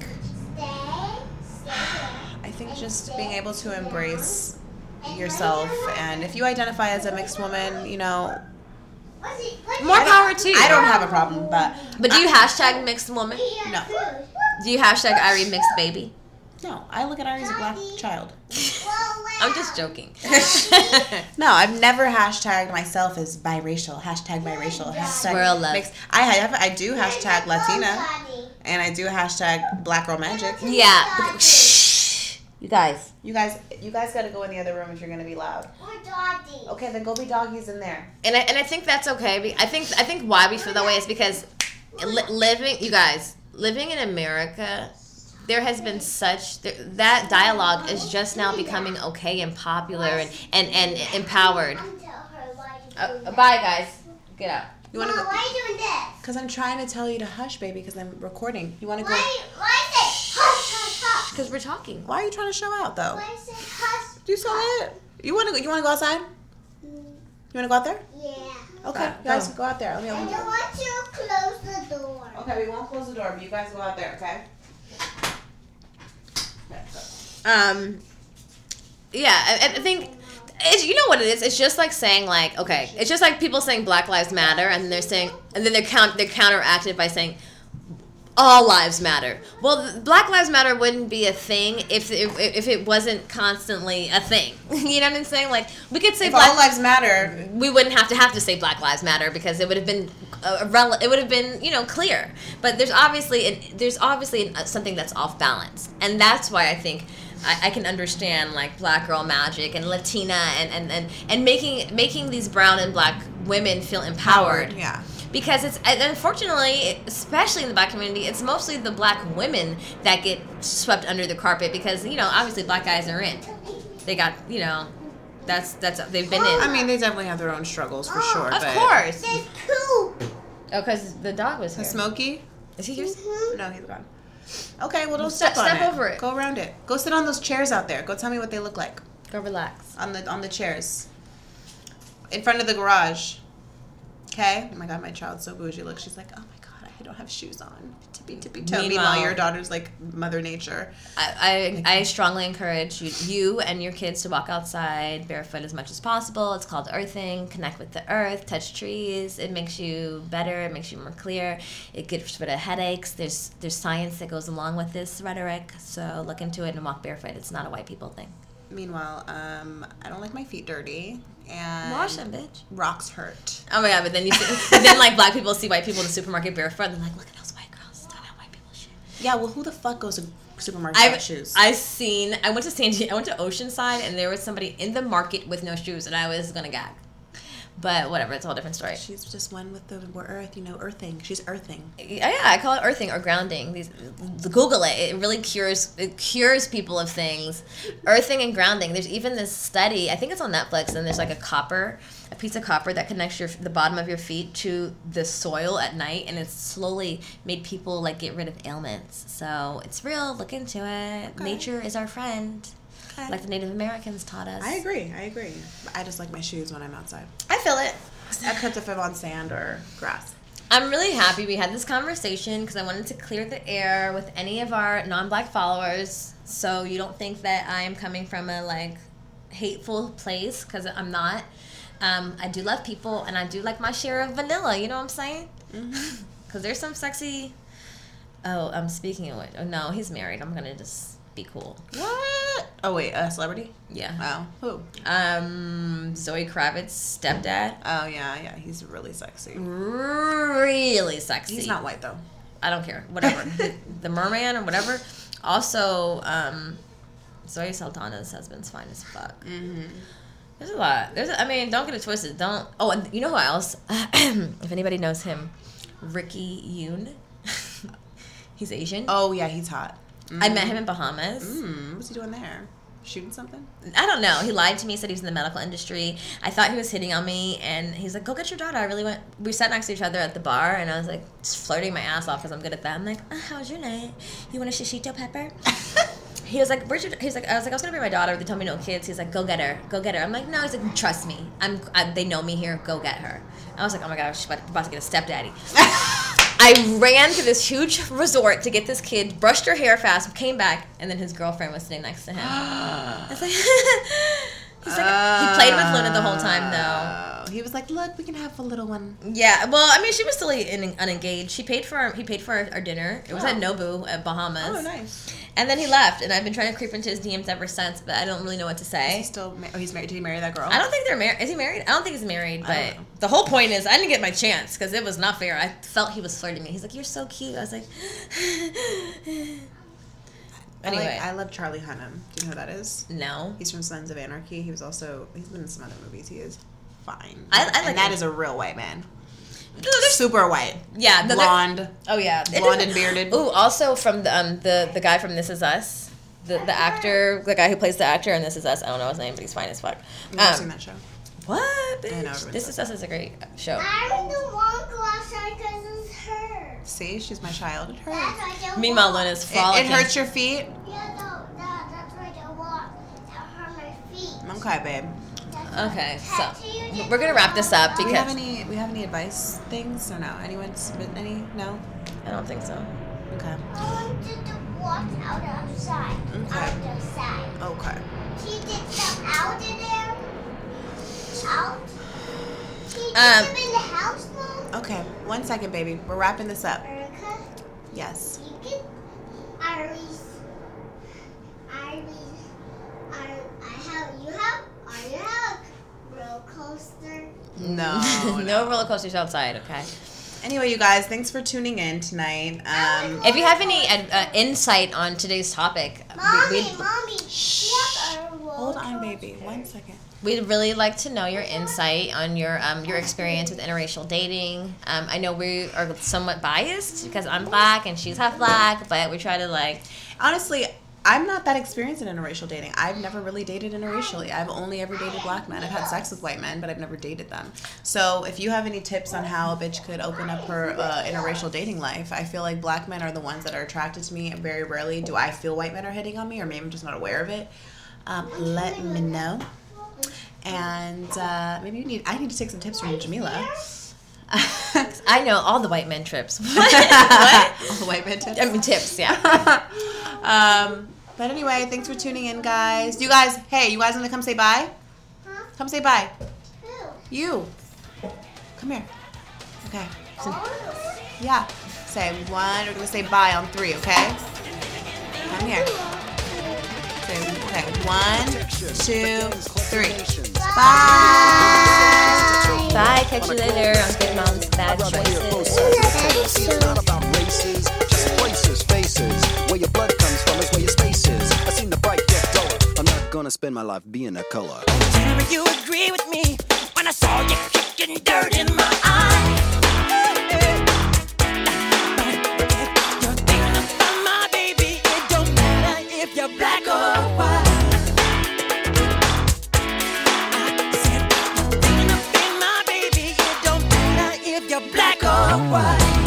I think just being able to embrace yourself, and if you identify as a mixed woman, you know, More power to you. I don't have a problem, but But do you hashtag mixed woman? no, Do you hashtag Irie mixed baby? no. I look at Irie as a Black child. I'm just joking. No, I've never hashtagged myself as biracial. Hashtag biracial. Hashtag Squirrel love. mixed. I have, I do hashtag Latina, and I do hashtag Black Girl Magic. Yeah. Shh. You guys. You guys, you guys got to go in the other room if you're gonna be loud. Okay, then go be doggies in there. And I, and I think that's okay. Be- I think I think why we feel that way is because li- living, you guys, living in America, there has been such there, that dialogue is just now becoming okay and popular and and, and empowered. Uh, bye, guys. Get out. You want to Mom, go? why are you doing this? Because I'm trying to tell you to hush, baby. Because I'm recording. You want to go? Why, why is it hush, hush, hush? Because we're talking. Why are you trying to show out though? Why is it hush? You saw it. You want to go? You want to go outside? You want to go out there? Yeah. Okay, Go. you guys go out there. Let me. I Let me don't want you to close the door. Okay, we won't close the door, but you guys go out there, okay? Um, yeah, I, I think it's, you know what it is. It's just like saying like, okay, it's just like people saying Black Lives Matter, and they're saying, and then they're count they're counteracted by saying all lives matter. Well, Black Lives Matter wouldn't be a thing if if, if it wasn't constantly a thing. You know what I'm saying? Like we could say If Black all lives matter, we wouldn't have to have to say Black Lives Matter because it would have been a, a rel- it would have been you know clear. But there's obviously an, there's obviously an, something that's off balance, and that's why I think I, I can understand like Black Girl Magic and Latina and, and, and, and making making these brown and Black women feel empowered. yeah. Because it's and unfortunately, especially in the Black community, it's mostly the Black women that get swept under the carpet because you know obviously Black guys are in. They got you know, that's that's they've been in. I mean, they definitely have their own struggles for sure. Of but course. There's two. Oh, because the dog was here. Smokey? Is he here? No, he's gone. Okay, well, don't Step- step, on step it. over it. Go around it. Go sit on those chairs out there. Go tell me what they look like Go relax. on the on the chairs in front of the garage. Okay. Oh my God, my child's so bougie. Look, she's like, oh my God, I don't have shoes on. Tippy tippy toe. Meanwhile- Meanwhile, your daughter's like Mother Nature. I, I, I strongly encourage you, you and your kids to walk outside barefoot as much as possible. It's called earthing. Connect with the earth. Touch trees. It makes you better. It makes you more clear. It gets rid of headaches. There's there's science that goes along with this rhetoric. So look into it and walk barefoot. It's not a white people thing. Meanwhile, um, I don't like my feet dirty, and Wash them, bitch. rocks hurt. Oh my God! But then you see, then like Black people see white people in the supermarket barefoot. And they're like, look at those white girls. Don't have white people shit. Yeah, well, who the fuck goes to supermarket I've without shoes? I've seen. I went to San Diego. I went to Oceanside, and there was somebody in the market with no shoes, and I was gonna gag. But whatever, it's a whole different story. She's just one with the word earth, you know, earthing. She's earthing. Yeah, yeah, I call it earthing or grounding. These, Google it. It really cures. It cures people of things. Earthing and grounding. There's even this study. I think it's on Netflix, and there's like a copper, a piece of copper that connects your the bottom of your feet to the soil at night, and it's slowly made people like get rid of ailments. So it's real. Look into it. Okay. Nature is our friend. Okay. Like the Native Americans taught us. I agree. I agree. I just like my shoes when I'm outside. I feel it. Except if I'm on sand or grass. I'm really happy we had this conversation because I wanted to clear the air with any of our non-black followers, so you don't think that I am coming from a like hateful place, because I'm not. Um, I do love people, and I do like my share of vanilla. You know what I'm saying? Because mm-hmm. there's some sexy. Oh, I'm um, speaking of which. Oh no, he's married. I'm gonna just be cool. What? Oh wait, a celebrity? Yeah. Oh, who? Um, Zoe Kravitz's stepdad. Oh yeah, yeah. He's really sexy. Really sexy. He's not white though. I don't care. Whatever. the, the merman or whatever. Also, um, Zoe Saldana's husband's fine as fuck. Mm-hmm. There's a lot. There's. A, I mean, don't get it twisted. Don't. Oh, and you know who else? If anybody knows him, Ricky Yoon. He's Asian. Oh yeah, he's hot. Mm. I met him in Bahamas. Mm, what's he doing there? Shooting something? I don't know. He lied to me, said he was in the medical industry. I thought he was hitting on me, and he's like, go get your daughter. I really went. We sat next to each other at the bar, and I was like, just flirting my ass off because I'm good at that. I'm like, uh, how was your night? You want a shishito pepper? He was like, where's your, he's like, I was like, I was going to bring my daughter. They told me no kids. He's like, go get her. Go get her. I'm like, no. He's like, trust me. I'm. I, they know me here. Go get her. I was like, oh my gosh, she's about, about to get a stepdaddy. I ran to this huge resort to get this kid, brushed her hair fast, came back, and then his girlfriend was sitting next to him. I was like, he's like, uh, he played with Luna the whole time, though. He was like, look, we can have a little one. Yeah, well, I mean, she was still in, unengaged. He paid for our, he paid for our, our dinner. It was oh. at Nobu at Bahamas. Oh, nice. And then he left, and I've been trying to creep into his D Ms ever since, but I don't really know what to say. Is he still? Ma- oh, he's married. Did he marry that girl? I don't think they're married. Is he married? I don't think he's married. But the whole point is, I didn't get my chance because it was not fair. I felt he was flirting me. He's like, "You're so cute." I was like, anyway, I, like, I love Charlie Hunnam. Do you know who that is? No. He's from Sons of Anarchy. He was also he's been in some other movies. He is fine. I, I like and that him. is a real white man. Super white. Yeah, the, blonde. Oh yeah, blonde and bearded. Ooh, also from the um the the guy from This Is Us. The, the actor, the guy who plays the actor in This Is Us. I don't know his name, but he's fine as fuck. I've never um, seen that show. What, bitch? I know, This Is Us is a great show. I'm the one glass because it's her. See, she's my child. It hurts. Meanwhile, Luna's frolicking. It, it hurts your feet? Yeah, no, that, that's why I don't want to hurt my feet. Okay, babe. Okay, so we're gonna wrap this up because do we have any we have any advice things or no? Anyone submit any? No, I don't think so. Okay. I wanted to walk out outside. Okay. Outside. Okay. She did some out in there. Out. She did Um, them in the house, Mom. Okay. One second, baby. We're wrapping this up. Erica. Yes. You can. Iris. Iris. I I have you have. Are you have a roller coaster? No. No roller coasters outside. Okay. Anyway, you guys, thanks for tuning in tonight. Um, if you have any uh, insight on today's topic, Mommy, we'd, Mommy, shh. Hold on, baby. One second. We'd really like to know your insight on your um, your experience with interracial dating. Um, I know we are somewhat biased because I'm black and she's half black, but we try to like. Honestly, I'm not that experienced in interracial dating. I've never really dated interracially. I've only ever dated black men. I've had sex with white men, but I've never dated them. So if you have any tips on how a bitch could open up her uh, interracial dating life, I feel like black men are the ones that are attracted to me. Very rarely do I feel white men are hitting on me, or maybe I'm just not aware of it. Um, let me know. And uh, maybe you need. I need to take some tips from Jamila. I know all the white men trips. What? What? All the white men tips? I mean, tips, yeah. um, but anyway, thanks for tuning in, guys. You guys, hey, you guys want to come say bye? Huh? Come say bye. Who? You. Come here. Okay. So, Oh. yeah. Say one. We're going to say bye on three, okay? Come here. Say, okay. One, two, three. Bye. Bye. Catch you later on Good Moms Bad Choices. It's not about races, just places, faces. Where your blood comes from is where your space is. I seen the bright get duller. I'm not gonna spend my life being a color. Tell me you agree with me when I saw you kicking dirt in my eye. You're thinking about my baby. It don't matter if you're black or white. I said you're thinking about my baby. It don't matter if you're black or white.